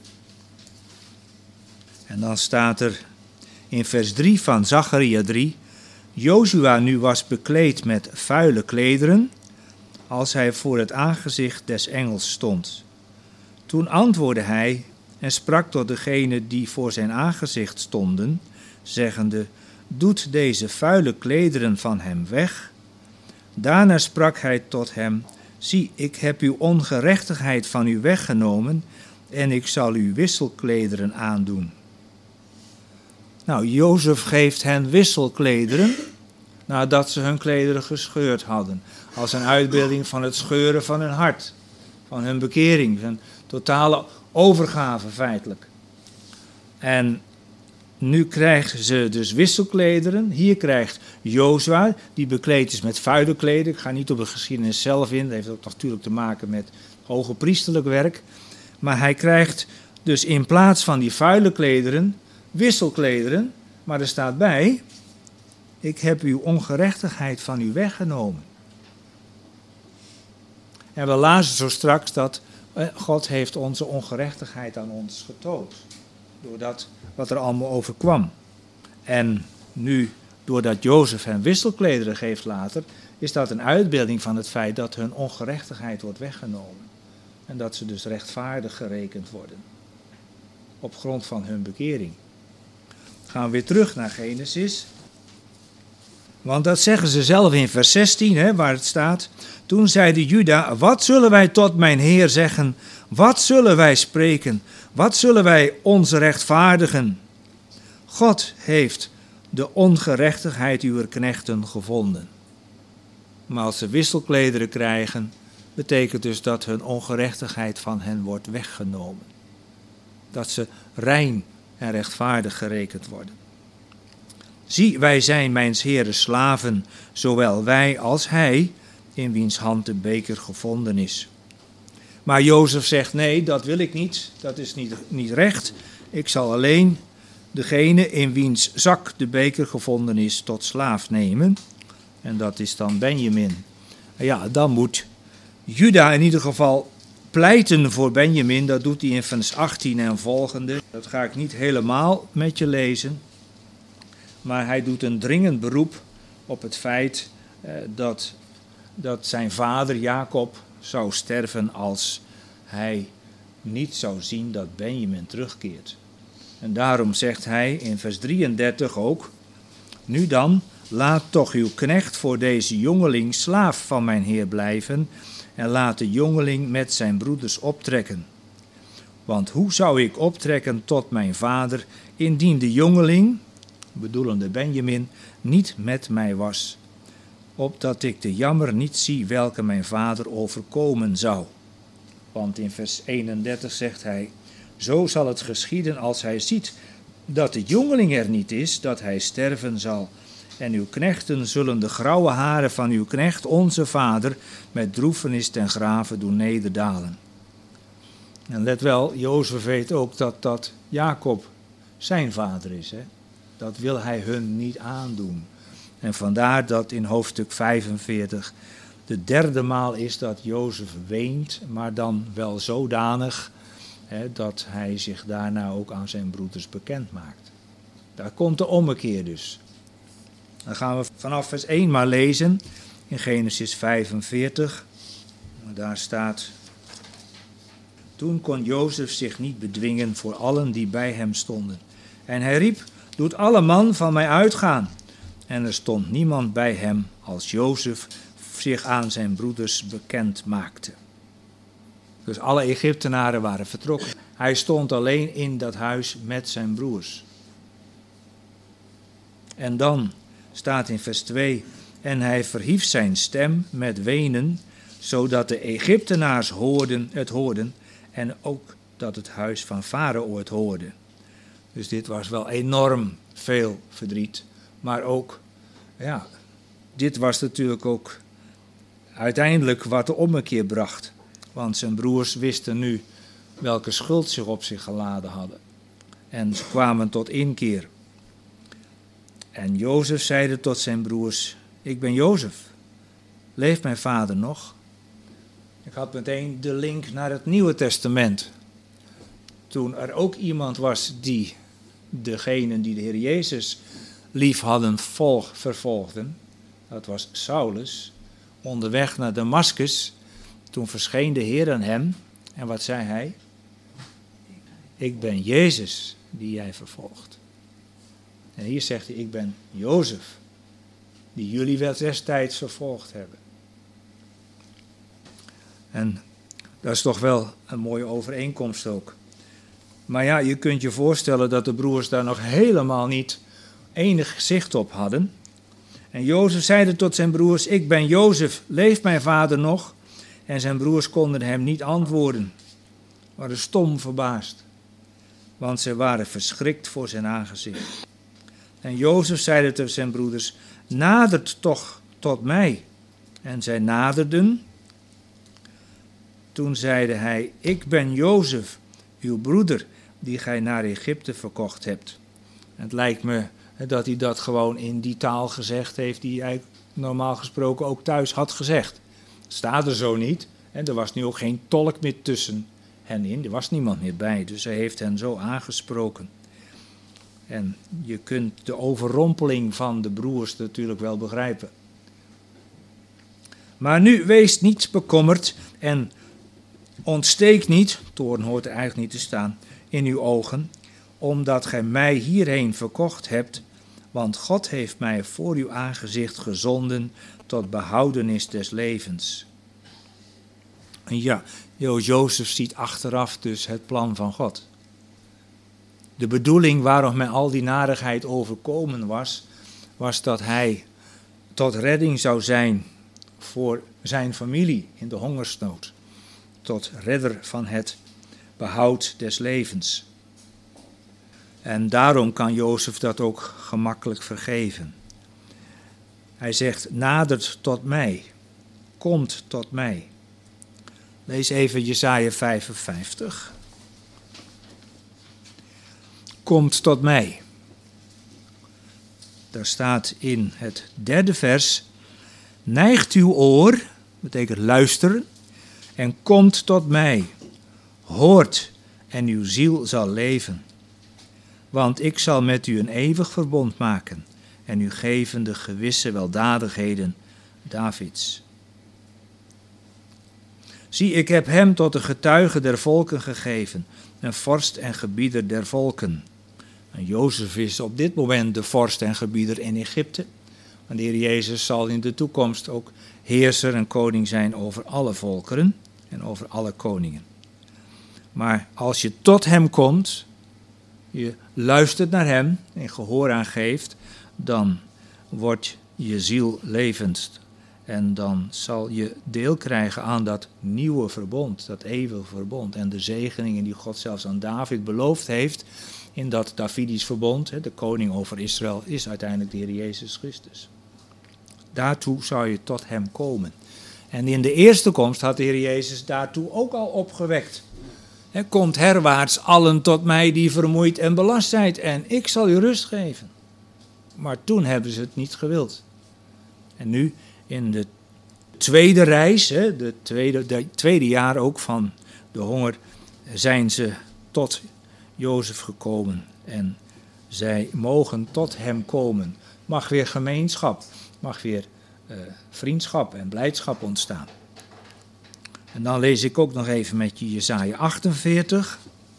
En dan staat er in vers drie van Zacharia drie, Josua nu was bekleed met vuile klederen, als hij voor het aangezicht des engels stond. Toen antwoordde hij en sprak tot degenen die voor zijn aangezicht stonden, zeggende,
doet deze vuile klederen van hem weg. Daarna sprak hij tot hem, zie, ik heb uw ongerechtigheid van u weggenomen en ik zal u wisselklederen aandoen. Nou, Jozef geeft hen wisselklederen nadat ze hun klederen gescheurd hadden. Als een uitbeelding van het scheuren van hun hart, van hun bekering, een totale overgave feitelijk. En nu krijgen ze dus wisselklederen. Hier krijgt Jozua, die bekleed is met vuile klederen. Ik ga niet op de geschiedenis zelf in, dat heeft ook natuurlijk te maken met hoge priesterlijk werk. Maar hij krijgt dus in plaats van die vuile klederen, wisselklederen. Maar er staat bij, ik heb uw ongerechtigheid van u weggenomen. En we lazen zo straks dat God heeft onze ongerechtigheid aan ons getoond. Door dat wat er allemaal overkwam. En nu, doordat Jozef hen wisselklederen geeft later, is dat een uitbeelding van het feit dat hun ongerechtigheid wordt weggenomen. En dat ze dus rechtvaardig gerekend worden. Op grond van hun bekering. Gaan we weer terug naar Genesis. Want dat zeggen ze zelf in vers zestien, hè, waar het staat. Toen zeide Juda, wat zullen wij tot mijn Heer zeggen? Wat zullen wij spreken? Wat zullen wij ons rechtvaardigen? God heeft de ongerechtigheid uwer knechten gevonden. Maar als ze wisselklederen krijgen, betekent dus dat hun ongerechtigheid van hen wordt weggenomen. Dat ze rein en rechtvaardig gerekend worden. Zie, wij zijn mijns Heeren slaven, zowel wij als hij, in wiens hand de beker gevonden is. Maar Jozef zegt, nee, dat wil ik niet, dat is niet, niet recht. Ik zal alleen degene in wiens zak de beker gevonden is tot slaaf nemen. En dat is dan Benjamin. Ja, dan moet Juda in ieder geval pleiten voor Benjamin. Dat doet hij in vers achttien en volgende. Dat ga ik niet helemaal met je lezen. Maar hij doet een dringend beroep op het feit eh, dat, dat zijn vader Jacob zou sterven als hij niet zou zien dat Benjamin terugkeert. En daarom zegt hij in vers drieëndertig ook, nu dan, laat toch uw knecht voor deze jongeling slaaf van mijn heer blijven en laat de jongeling met zijn broeders optrekken. Want hoe zou ik optrekken tot mijn vader, indien de jongeling, bedoelende Benjamin, niet met mij was, opdat ik de jammer niet zie welke mijn vader overkomen zou. Want in vers eenendertig zegt hij, zo zal het geschieden als hij ziet dat de jongeling er niet is, dat hij sterven zal. En uw knechten zullen de grauwe haren van uw knecht, onze vader, met droefenis ten grave doen nederdalen. En let wel, Jozef weet ook dat dat Jacob zijn vader is. Hè? Dat wil hij hun niet aandoen. En vandaar dat in hoofdstuk vijfenveertig de derde maal is dat Jozef weent, maar dan wel zodanig hè, dat hij zich daarna ook aan zijn broeders bekend maakt. Daar komt de ommekeer dus. Dan gaan we vanaf vers één maar lezen in Genesis vijfenveertig. Daar staat, toen kon Jozef zich niet bedwingen voor allen die bij hem stonden. En hij riep, doet alle man van mij uitgaan. En er stond niemand bij hem als Jozef zich aan zijn broeders bekend maakte. Dus alle Egyptenaren waren vertrokken. Hij stond alleen in dat huis met zijn broers. En dan staat in vers twee, en hij verhief zijn stem met wenen, zodat de Egyptenaars hoorden, het hoorden en ook dat het huis van Farao het hoorde. Dus dit was wel enorm veel verdriet, maar ook, ja, dit was natuurlijk ook uiteindelijk wat de ommekeer bracht. Want zijn broers wisten nu welke schuld zich op zich geladen hadden. En ze kwamen tot inkeer. En Jozef zeide tot zijn broers, ik ben Jozef, leeft mijn vader nog? Ik had meteen de link naar het Nieuwe Testament. Toen er ook iemand was die degenen die de Heer Jezus lief hadden volg, vervolgden, dat was Saulus, onderweg naar Damaskus. Toen verscheen de Heer aan hem en wat zei hij? Ik ben Jezus die jij vervolgt. En hier zegt hij, ik ben Jozef, die jullie wel destijds vervolgd hebben. En dat is toch wel een mooie overeenkomst ook. Maar ja, je kunt je voorstellen dat de broers daar nog helemaal niet enig zicht op hadden. En Jozef zeide tot zijn broers, ik ben Jozef, leeft mijn vader nog? En zijn broers konden hem niet antwoorden, waren stom verbaasd, want ze waren verschrikt voor zijn aangezicht. En Jozef zeide tot zijn broeders, nadert toch tot mij. En zij naderden. Toen zeide hij, ik ben Jozef, uw broeder, die gij naar Egypte verkocht hebt. En het lijkt me dat hij dat gewoon in die taal gezegd heeft die hij normaal gesproken ook thuis had gezegd. Het staat er zo niet. En er was nu ook geen tolk meer tussen hen in. Er was niemand meer bij. Dus hij heeft hen zo aangesproken. En je kunt de overrompeling van de broers natuurlijk wel begrijpen. Maar nu wees niet bekommerd en ontsteek niet, toorn hoort er eigenlijk niet te staan, in uw ogen, omdat gij mij hierheen verkocht hebt, want God heeft mij voor uw aangezicht gezonden tot behoudenis des levens. En ja, Jozef ziet achteraf dus het plan van God. De bedoeling waarom mij al die narigheid overkomen was, was dat hij tot redding zou zijn voor zijn familie in de hongersnood. Tot redder van het behoud des levens. En daarom kan Jozef dat ook gemakkelijk vergeven. Hij zegt, nadert tot mij, komt tot mij. Lees even Jesaja vijfenvijftig. Komt tot mij. Daar staat in het derde vers, neigt uw oor, betekent luisteren, en komt tot mij. Hoort en uw ziel zal leven. Want ik zal met u een eeuwig verbond maken en u geven de gewisse weldadigheden Davids. Zie, ik heb hem tot de getuige der volken gegeven, een vorst en gebieder der volken. En Jozef is op dit moment de vorst en gebieder in Egypte. En de Heer Jezus zal in de toekomst ook heerser en koning zijn over alle volkeren en over alle koningen. Maar als je tot hem komt, je luistert naar hem en gehoor aan geeft, dan wordt je ziel levend. En dan zal je deel krijgen aan dat nieuwe verbond, dat eeuwige verbond. En de zegeningen die God zelfs aan David beloofd heeft in dat Davidisch verbond, de koning over Israël, is uiteindelijk de Heer Jezus Christus. Daartoe zou je tot hem komen. En in de eerste komst had de Heer Jezus daartoe ook al opgewekt. He, komt herwaarts allen tot mij die vermoeid en belast zijt en ik zal u rust geven. Maar toen hebben ze het niet gewild. En nu in de tweede reis, he, de tweede, de tweede jaar ook van de honger, zijn ze tot Jozef gekomen. En zij mogen tot hem komen. Mag weer gemeenschap, mag weer uh, vriendschap en blijdschap ontstaan. En dan lees ik ook nog even met je Jesaja achtenveertig.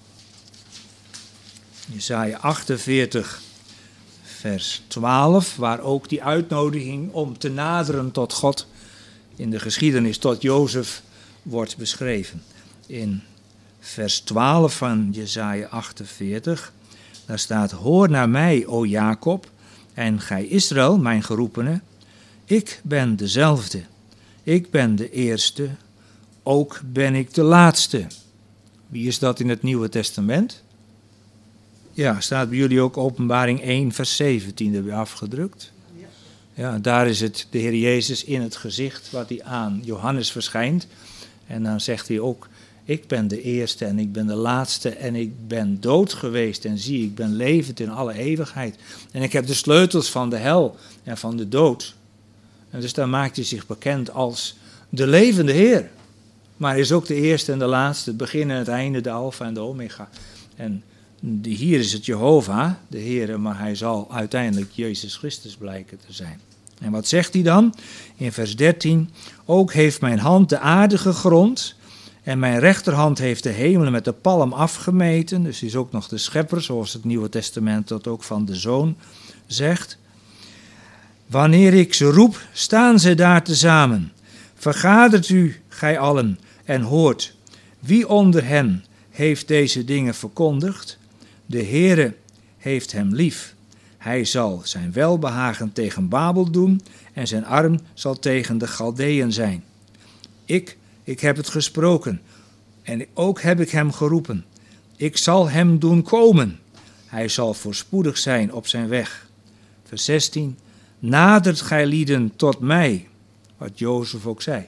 Jesaja achtenveertig, vers twaalf, waar ook die uitnodiging om te naderen tot God in de geschiedenis tot Jozef wordt beschreven. In vers twaalf van Jesaja achtenveertig, daar staat, hoor naar mij, o Jacob, en gij Israël, mijn geroepene, ik ben dezelfde, ik ben de eerste, ook ben ik de laatste. Wie is dat in het Nieuwe Testament? Ja, staat bij jullie ook Openbaring één, vers zeventien erbij afgedrukt. Ja, daar is het de Heer Jezus in het gezicht wat hij aan Johannes verschijnt. En dan zegt hij ook, ik ben de eerste en ik ben de laatste en ik ben dood geweest en zie, ik ben levend in alle eeuwigheid. En ik heb de sleutels van de hel en van de dood. En dus daar maakt hij zich bekend als de levende Heer. Maar hij is ook de eerste en de laatste, het begin en het einde, de alfa en de omega. En hier is het Jehovah, de Heer, maar hij zal uiteindelijk Jezus Christus blijken te zijn. En wat zegt hij dan? In vers dertien, ook heeft mijn hand de aarde gegrond en mijn rechterhand heeft de hemelen met de palm afgemeten. Dus hij is ook nog de schepper, zoals het Nieuwe Testament dat ook van de Zoon zegt: wanneer ik ze roep, staan ze daar tezamen. Vergadert u, gij allen, en hoort. Wie onder hen heeft deze dingen verkondigd? De Heere heeft hem lief. Hij zal zijn welbehagen tegen Babel doen en zijn arm zal tegen de Galdeën zijn. Ik, ik heb het gesproken en ook heb ik hem geroepen. Ik zal hem doen komen. Hij zal voorspoedig zijn op zijn weg. Vers zestien. Nadert gij lieden tot mij, wat Jozef ook zei.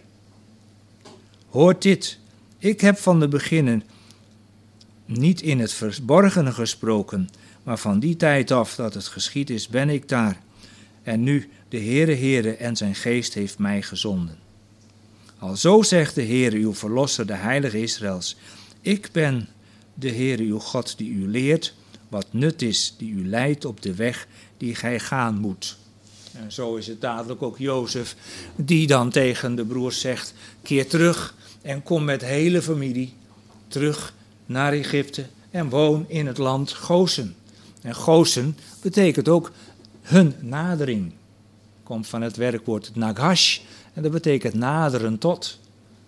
Hoort dit, ik heb van de beginnen niet in het verborgene gesproken, maar van die tijd af dat het geschied is, ben ik daar. En nu, de Heere, Heere en zijn geest heeft mij gezonden. Alzo zegt de Heere, uw verlosser, de heilige Israëls. Ik ben de Heere, uw God, die u leert wat nut is, die u leidt op de weg die gij gaan moet. En zo is het dadelijk ook Jozef, die dan tegen de broers zegt: keer terug en kom met de hele familie terug naar Egypte en woon in het land Gosen. En Gosen betekent ook hun nadering. Komt van het werkwoord nagash en dat betekent naderen tot.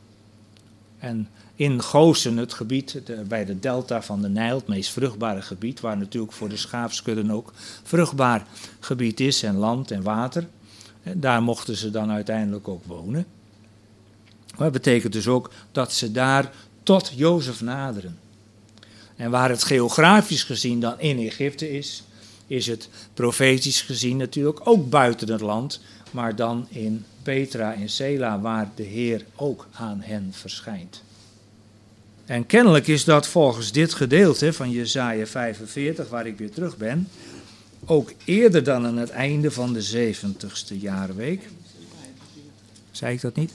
En in Gosen, het gebied de, bij de delta van de Nijl, het meest vruchtbare gebied, waar natuurlijk voor de schaapskudden ook vruchtbaar gebied is en land en water. En daar mochten ze dan uiteindelijk ook wonen. Maar dat betekent dus ook dat ze daar tot Jozef naderen. En waar het geografisch gezien dan in Egypte is, is het profetisch gezien natuurlijk ook buiten het land, maar dan in Petra en Sela, waar de Heer ook aan hen verschijnt. En kennelijk is dat volgens dit gedeelte van Jesaja vijfenveertig, waar ik weer terug ben, ook eerder dan aan het einde van de zeventigste jaarweek. Zei ik dat niet?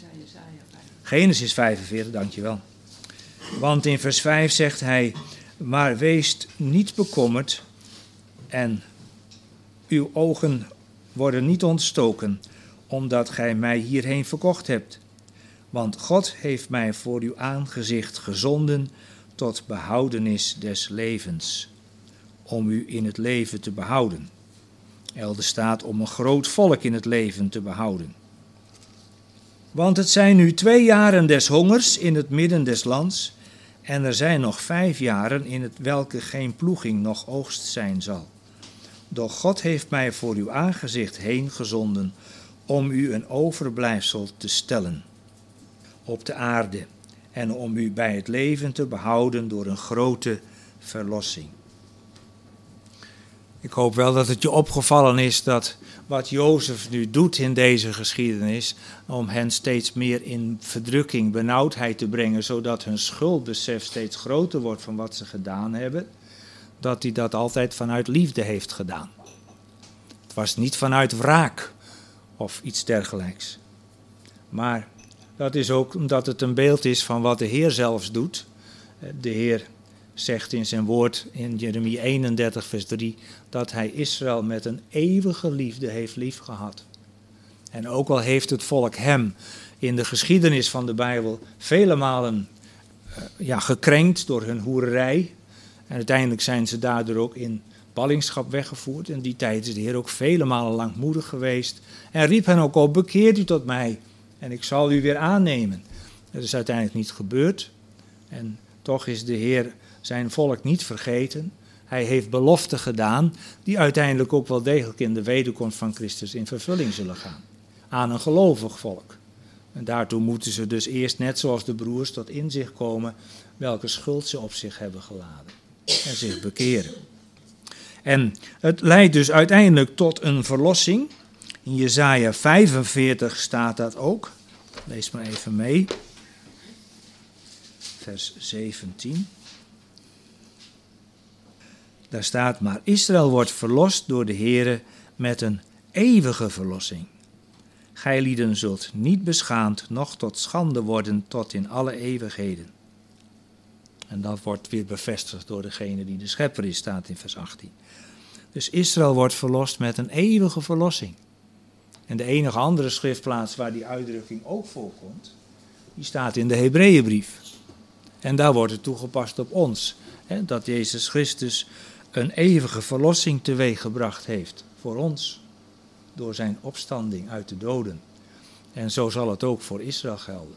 Genesis vijfenveertig, dankjewel. Want in vers vijf zegt hij: maar wees niet bekommerd en uw ogen worden niet ontstoken, omdat gij mij hierheen verkocht hebt. Want God heeft mij voor uw aangezicht gezonden tot behoudenis des levens, om u in het leven te behouden. Elders staat om een groot volk in het leven te behouden. Want het zijn nu twee jaren des hongers in het midden des lands, en er zijn nog vijf jaren in het welke geen ploeging noch oogst zijn zal. Doch God heeft mij voor uw aangezicht heen gezonden, om u een overblijfsel te stellen op de aarde, en om u bij het leven te behouden door een grote verlossing. Ik hoop wel dat het je opgevallen is dat wat Jozef nu doet in deze geschiedenis, om hen steeds meer in verdrukking, benauwdheid te brengen, zodat hun schuldbesef steeds groter wordt van wat ze gedaan hebben, dat hij dat altijd vanuit liefde heeft gedaan. Het was niet vanuit wraak of iets dergelijks. Maar dat is ook omdat het een beeld is van wat de Heer zelfs doet. De Heer zegt in zijn woord in Jeremia eenendertig vers drie dat hij Israël met een eeuwige liefde heeft liefgehad. En ook al heeft het volk hem in de geschiedenis van de Bijbel vele malen uh, ja, gekrenkt door hun hoererij. En uiteindelijk zijn ze daardoor ook in ballingschap weggevoerd. En die tijd is de Heer ook vele malen langmoedig geweest. En riep hen ook op: bekeert u tot mij en ik zal u weer aannemen. Dat is uiteindelijk niet gebeurd. En toch is de Heer zijn volk niet vergeten. Hij heeft beloften gedaan die uiteindelijk ook wel degelijk in de wederkomst van Christus in vervulling zullen gaan. Aan een gelovig volk. En daartoe moeten ze dus eerst, net zoals de broers, tot inzicht komen welke schuld ze op zich hebben geladen. En zich bekeren. En het leidt dus uiteindelijk tot een verlossing. In Jesaja vijfenveertig staat dat ook. Lees maar even mee. Vers zeventien. Daar staat: maar Israël wordt verlost door de Heere met een eeuwige verlossing. Gijlieden zult niet beschaamd, noch tot schande worden tot in alle eeuwigheden. En dat wordt weer bevestigd door degene die de schepper is, staat in vers achttien. Dus Israël wordt verlost met een eeuwige verlossing. En de enige andere schriftplaats waar die uitdrukking ook voorkomt, die staat in de Hebreeënbrief. En daar wordt het toegepast op ons. Hè, dat Jezus Christus een eeuwige verlossing teweeggebracht heeft voor ons. Door zijn opstanding uit de doden. En zo zal het ook voor Israël gelden.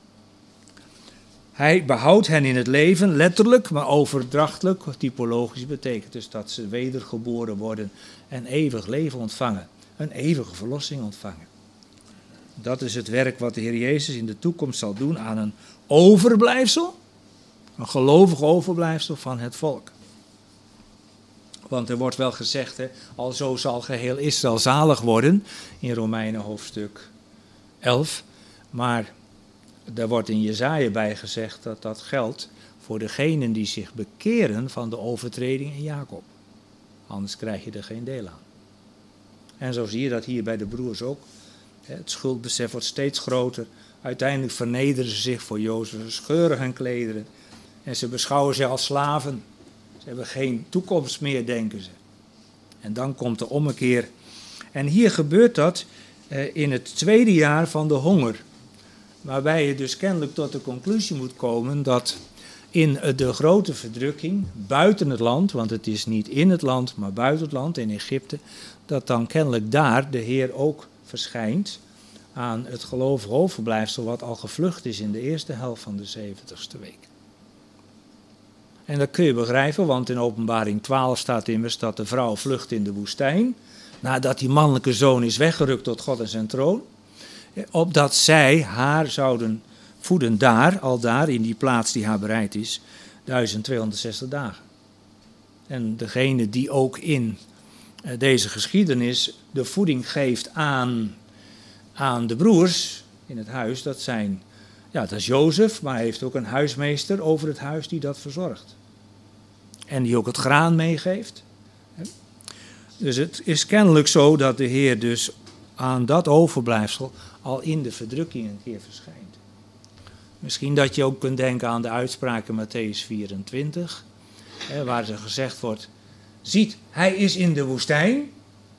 Hij behoudt hen in het leven, letterlijk, maar overdrachtelijk, typologisch betekent dus dat ze wedergeboren worden en eeuwig leven ontvangen. Een eeuwige verlossing ontvangen. Dat is het werk wat de Heer Jezus in de toekomst zal doen aan een overblijfsel, een gelovig overblijfsel van het volk. Want er wordt wel gezegd, hè, alzo zal geheel Israël zalig worden, in Romeinen hoofdstuk elf, maar daar wordt in Jesaja bij gezegd dat dat geldt voor degenen die zich bekeren van de overtreding in Jacob. Anders krijg je er geen deel aan. En zo zie je dat hier bij de broers ook. Het schuldbesef wordt steeds groter. Uiteindelijk vernederen ze zich voor Jozef, ze scheuren hun klederen. En ze beschouwen ze als slaven. Ze hebben geen toekomst meer, denken ze. En dan komt de ommekeer. En hier gebeurt dat in het tweede jaar van de honger. Waarbij je dus kennelijk tot de conclusie moet komen dat in de grote verdrukking buiten het land, want het is niet in het land, maar buiten het land, in Egypte, dat dan kennelijk daar de Heer ook verschijnt aan het gelovig overblijfsel wat al gevlucht is in de eerste helft van de zeventigste week. En dat kun je begrijpen, want in Openbaring twaalf staat immers dat de vrouw vlucht in de woestijn, nadat die mannelijke zoon is weggerukt tot God en zijn troon, opdat zij haar zouden voeden daar, al daar, in die plaats die haar bereid is, duizend tweehonderdzestig dagen. En degene die ook in deze geschiedenis de voeding geeft aan, aan de broers in het huis, dat zijn, ja, dat is Jozef, maar hij heeft ook een huismeester over het huis die dat verzorgt. En die ook het graan meegeeft. Dus het is kennelijk zo dat de Heer dus aan dat overblijfsel al in de verdrukking een keer verschijnt. Misschien dat je ook kunt denken aan de uitspraak in Mattheüs vierentwintig, hè, waar er gezegd wordt, ziet, hij is in de woestijn.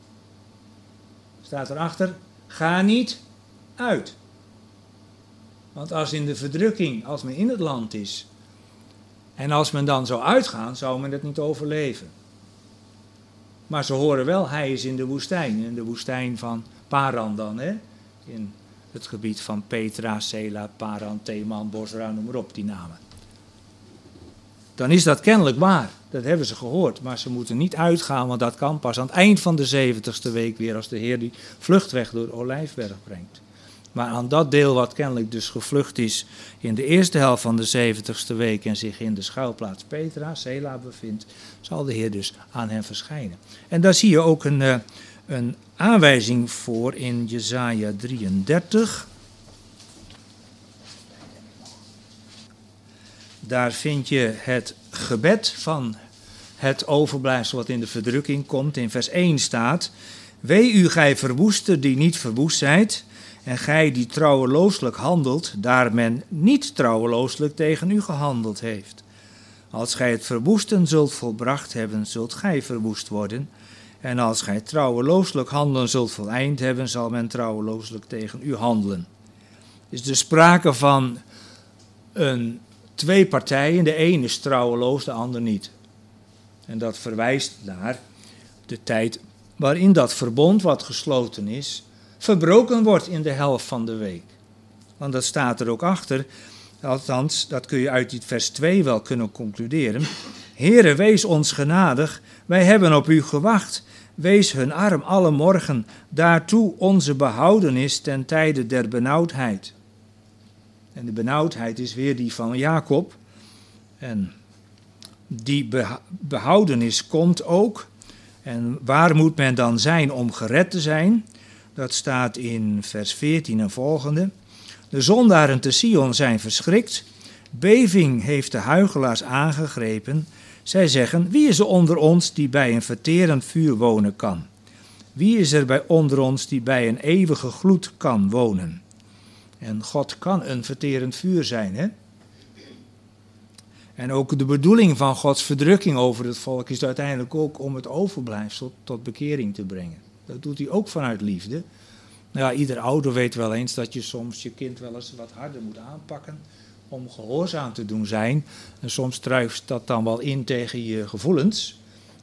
Staat erachter, ga niet uit. Want als in de verdrukking, als men in het land is, en als men dan zou uitgaan, zou men het niet overleven. Maar ze horen wel, hij is in de woestijn, in de woestijn van Paran dan, hè? In het gebied van Petra, Sela, Paran, Teman, Bosra, noem maar op, die namen. Dan is dat kennelijk waar, dat hebben ze gehoord, maar ze moeten niet uitgaan, want dat kan pas aan het eind van de zeventigste week weer, als de Heer die vluchtweg door de Olijfberg brengt. Maar aan dat deel wat kennelijk dus gevlucht is in de eerste helft van de zeventigste week en zich in de schuilplaats Petra, Sela bevindt, zal de Heer dus aan hen verschijnen. En daar zie je ook een, uh, een aanwijzing voor in Jesaja drieëndertig. Daar vind je het gebed van het overblijfsel wat in de verdrukking komt. In vers één staat, wee u gij verwoester die niet verwoest zijt, en gij die trouwelooselijk handelt, daar men niet trouwelooselijk tegen u gehandeld heeft. Als gij het verwoesten zult volbracht hebben, zult gij verwoest worden. En als gij trouwelooselijk handelen zult voleind hebben, zal men trouwelooselijk tegen u handelen. Is er sprake van een, twee partijen, de ene is trouweloos, de ander niet. En dat verwijst naar de tijd waarin dat verbond wat gesloten is, verbroken wordt in de helft van de week. Want dat staat er ook achter, althans, dat kun je uit dit vers twee wel kunnen concluderen. Heere, wees ons genadig, wij hebben op u gewacht. Wees hun arm alle morgen, daartoe onze behoudenis ten tijde der benauwdheid. En de benauwdheid is weer die van Jacob. En die beha- behoudenis komt ook. En waar moet men dan zijn om gered te zijn? Dat staat in vers veertien en volgende. De zondaren te Sion zijn verschrikt. Beving heeft de huichelaars aangegrepen. Zij zeggen, wie is er onder ons die bij een verterend vuur wonen kan? Wie is er bij onder ons die bij een eeuwige gloed kan wonen? En God kan een verterend vuur zijn, hè? En ook de bedoeling van Gods verdrukking over het volk is uiteindelijk ook om het overblijfsel tot bekering te brengen. Dat doet hij ook vanuit liefde. Nou ja, ieder ouder weet wel eens dat je soms je kind wel eens wat harder moet aanpakken om gehoorzaam te doen zijn. En soms druist dat dan wel in tegen je gevoelens.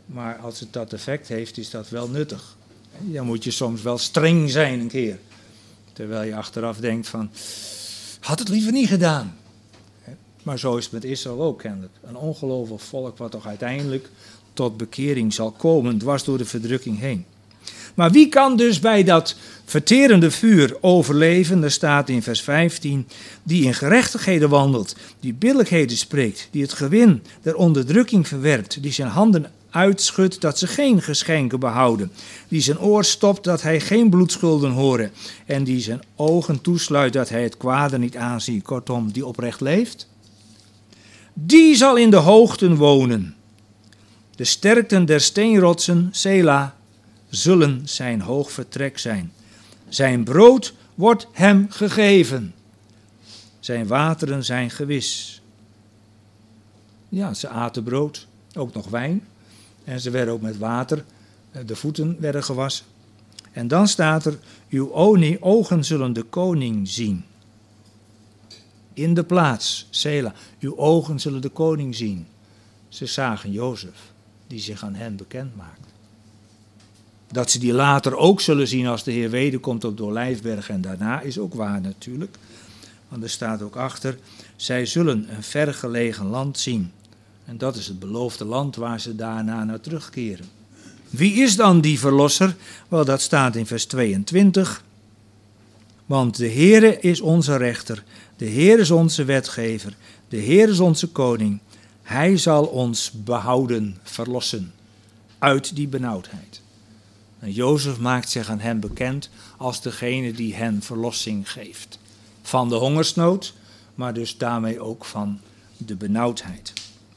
Maar als het dat effect heeft, is dat wel nuttig. Dan moet je soms wel streng zijn een keer. Terwijl je achteraf denkt van, had het liever niet gedaan. Maar zo is het met Israël ook kennelijk. Een ongelovig volk wat toch uiteindelijk tot bekering zal komen, dwars door de verdrukking heen. Maar wie kan dus bij dat verterende vuur overleven? Er staat in vers vijftien, die in gerechtigheden wandelt, die billijkheden spreekt, die het gewin der onderdrukking verwerpt, die zijn handen uitschudt dat ze geen geschenken behouden, die zijn oor stopt dat hij geen bloedschulden horen en die zijn ogen toesluit dat hij het kwade niet aanziet. Kortom, die oprecht leeft. Die zal in de hoogten wonen. De sterkten der steenrotsen, Sela, zullen zijn hoog vertrek zijn. Zijn brood wordt hem gegeven. Zijn wateren zijn gewis. Ja, ze aten brood, ook nog wijn. En ze werden ook met water, de voeten werden gewassen. En dan staat er, uw ogen zullen de koning zien. In de plaats, Sela, uw ogen zullen de koning zien. Ze zagen Jozef, die zich aan hen bekend maakt. Dat ze die later ook zullen zien als de Heer wederkomt op de Olijfberg en daarna is ook waar natuurlijk. Want er staat ook achter, zij zullen een vergelegen land zien. En dat is het beloofde land waar ze daarna naar terugkeren. Wie is dan die verlosser? Wel, dat staat in vers tweeëntwintig. Want de Heere is onze rechter, de Heer is onze wetgever, de Heer is onze koning. Hij zal ons behouden, verlossen uit die benauwdheid. En Jozef maakt zich aan hen bekend als degene die hen verlossing geeft. Van de hongersnood, maar dus daarmee ook van de benauwdheid.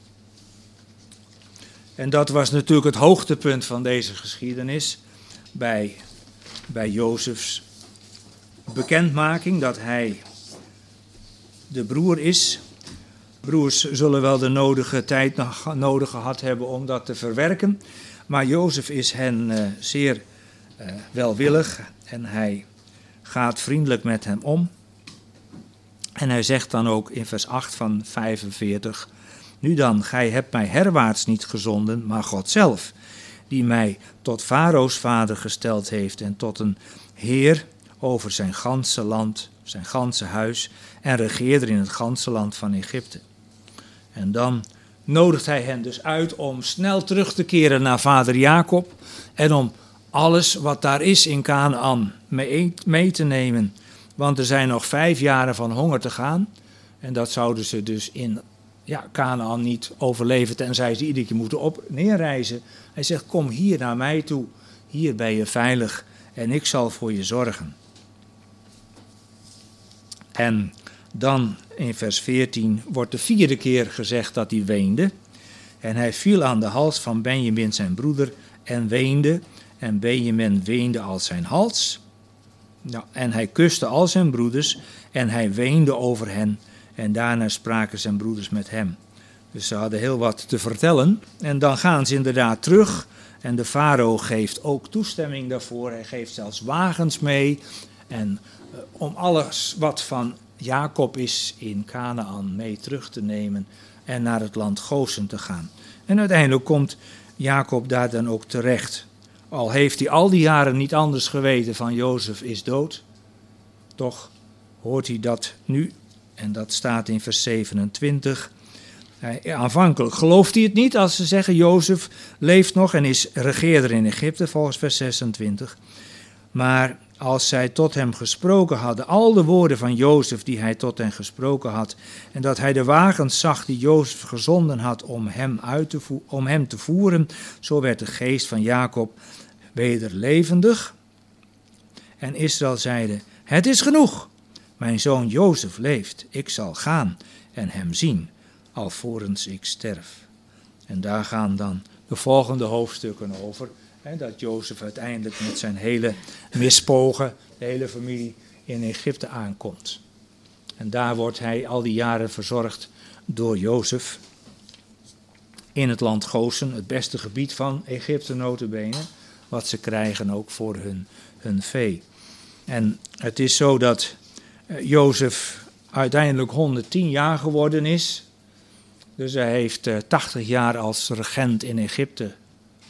En dat was natuurlijk het hoogtepunt van deze geschiedenis bij, bij Jozefs bekendmaking dat hij de broer is. Broers zullen wel de nodige tijd nog nodig gehad hebben om dat te verwerken. Maar Jozef is hen uh, zeer uh, welwillig en hij gaat vriendelijk met hem om. En hij zegt dan ook in vers acht van vijfenveertig... Nu dan, gij hebt mij herwaarts niet gezonden, maar God zelf, die mij tot Farao's vader gesteld heeft en tot een heer over zijn ganse land, zijn ganse huis, en regeerder in het ganse land van Egypte. En dan nodigt hij hen dus uit om snel terug te keren naar vader Jacob en om alles wat daar is in Kanaan mee, mee te nemen. Want er zijn nog vijf jaren van honger te gaan en dat zouden ze dus in ja, Kanaan niet overleven tenzij ze iedere keer moeten op neerreizen. Hij zegt, kom hier naar mij toe, hier ben je veilig en ik zal voor je zorgen. En dan in vers veertien wordt de vierde keer gezegd dat hij weende. En hij viel aan de hals van Benjamin zijn broeder en weende. En Benjamin weende als zijn hals. Nou, en hij kuste al zijn broeders en hij weende over hen. En daarna spraken zijn broeders met hem. Dus ze hadden heel wat te vertellen. En dan gaan ze inderdaad terug. En de farao geeft ook toestemming daarvoor. Hij geeft zelfs wagens mee. En uh, om alles wat van Jacob is in Kanaan mee terug te nemen. En naar het land Gosen te gaan. En uiteindelijk komt Jacob daar dan ook terecht. Al heeft hij al die jaren niet anders geweten van Jozef is dood. Toch hoort hij dat nu. En dat staat in vers zevenentwintig. Hij, aanvankelijk gelooft hij het niet als ze zeggen Jozef leeft nog en is regeerder in Egypte, volgens vers zesentwintig. Maar als zij tot hem gesproken hadden, al de woorden van Jozef die hij tot hen gesproken had, en dat hij de wagens zag die Jozef gezonden had om hem, uit te vo- om hem te voeren, zo werd de geest van Jacob weder levendig. En Israël zeide, het is genoeg. Mijn zoon Jozef leeft, ik zal gaan en hem zien, alvorens ik sterf. En daar gaan dan de volgende hoofdstukken over. Hè, dat Jozef uiteindelijk met zijn hele mispogen, de hele familie in Egypte aankomt. En daar wordt hij al die jaren verzorgd door Jozef. In het land Gosen, het beste gebied van Egypte nota bene. Wat ze krijgen ook voor hun, hun vee. En het is zo dat Jozef uiteindelijk honderdtien jaar geworden is. Dus hij heeft uh, tachtig jaar als regent in Egypte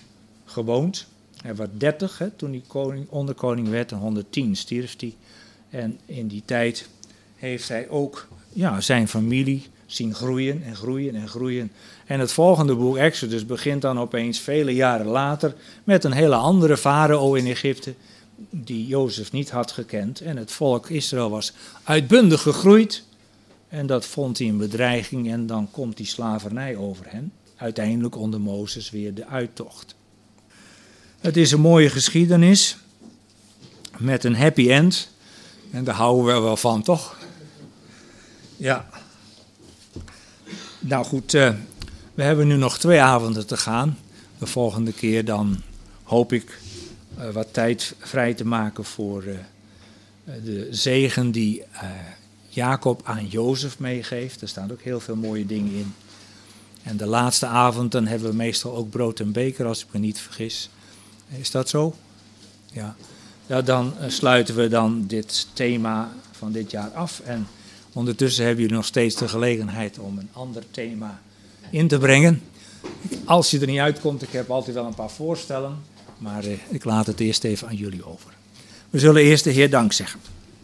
gewoond. Hij was dertig hè, toen hij koning, onderkoning werd en honderdtien stierf hij. En in die tijd heeft hij ook ja, zijn familie zien groeien en groeien en groeien. En het volgende boek, Exodus, begint dan opeens vele jaren later met een hele andere farao in Egypte die Jozef niet had gekend. En het volk Israël was uitbundig gegroeid en dat vond hij een bedreiging en dan komt die slavernij over hen. Uiteindelijk onder Mozes weer de uittocht. Het is een mooie geschiedenis met een happy end en daar houden we wel van, toch? Ja. Nou goed, uh, we hebben nu nog twee avonden te gaan. De volgende keer dan hoop ik uh, wat tijd vrij te maken voor uh, de zegen die uh, Jacob aan Jozef meegeeft. Er staan ook heel veel mooie dingen in. En de laatste avond dan hebben we meestal ook brood en beker, als ik me niet vergis. Is dat zo? Ja. Ja, dan uh, sluiten we dan dit thema van dit jaar af. En ondertussen hebben jullie nog steeds de gelegenheid om een ander thema in te brengen. Als je er niet uitkomt, ik heb altijd wel een paar voorstellen, maar eh, ik laat het eerst even aan jullie over. We zullen eerst de Heer dank zeggen.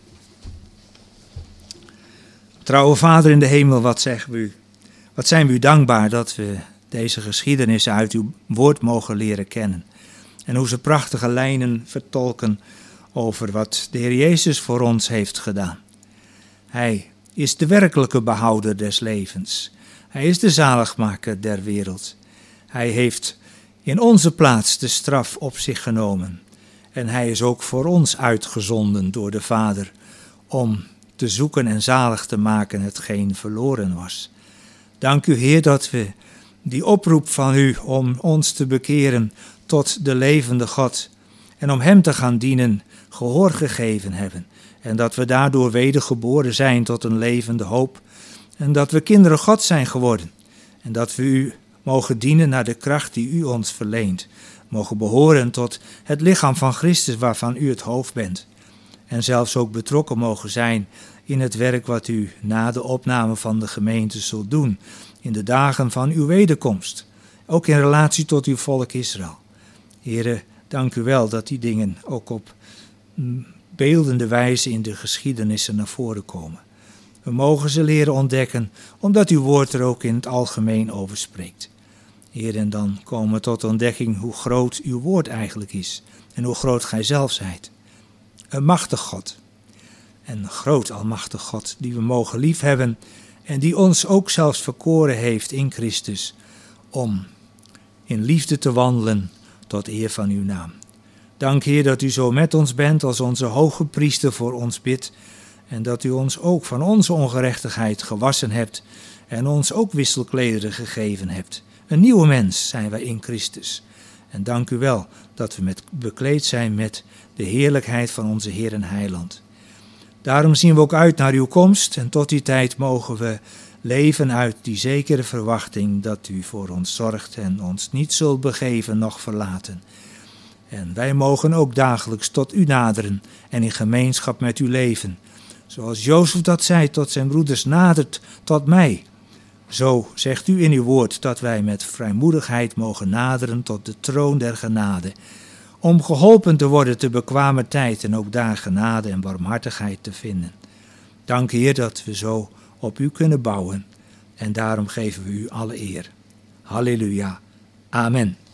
Trouwe Vader in de hemel, wat zeggen we u? Wat zijn we u dankbaar dat we deze geschiedenissen uit uw woord mogen leren kennen. En hoe ze prachtige lijnen vertolken over wat de Heer Jezus voor ons heeft gedaan. Hij is de werkelijke behouder des levens. Hij is de zaligmaker der wereld. Hij heeft in onze plaats de straf op zich genomen. En hij is ook voor ons uitgezonden door de Vader om te zoeken en zalig te maken hetgeen verloren was. Dank u, Heer, dat we die oproep van u om ons te bekeren tot de levende God en om hem te gaan dienen gehoor gegeven hebben. En dat we daardoor wedergeboren zijn tot een levende hoop. En dat we kinderen God zijn geworden. En dat we u mogen dienen naar de kracht die u ons verleent. Mogen behoren tot het lichaam van Christus waarvan u het hoofd bent. En zelfs ook betrokken mogen zijn in het werk wat u na de opname van de gemeente zult doen. In de dagen van uw wederkomst. Ook in relatie tot uw volk Israël. Here, dank u wel dat die dingen ook op beeldende wijze in de geschiedenissen naar voren komen. We mogen ze leren ontdekken, omdat uw woord er ook in het algemeen over spreekt. Heer, en dan komen we tot de ontdekking hoe groot uw woord eigenlijk is en hoe groot gij zelf zijt. Een machtig God, een groot almachtig God die we mogen liefhebben en die ons ook zelfs verkoren heeft in Christus om in liefde te wandelen tot eer van uw naam. Dank, Heer, dat u zo met ons bent als onze hoge priester voor ons bidt en dat u ons ook van onze ongerechtigheid gewassen hebt en ons ook wisselklederen gegeven hebt. Een nieuwe mens zijn wij in Christus. En dank u wel dat we met, bekleed zijn met de heerlijkheid van onze Heer en Heiland. Daarom zien we ook uit naar uw komst en tot die tijd mogen we leven uit die zekere verwachting dat u voor ons zorgt en ons niet zult begeven noch verlaten. En wij mogen ook dagelijks tot u naderen en in gemeenschap met u leven. Zoals Jozef dat zei tot zijn broeders, nadert tot mij. Zo zegt u in uw woord dat wij met vrijmoedigheid mogen naderen tot de troon der genade. Om geholpen te worden te bekwamer tijd en ook daar genade en barmhartigheid te vinden. Dank, Heer, dat we zo op u kunnen bouwen. En daarom geven we u alle eer. Halleluja. Amen.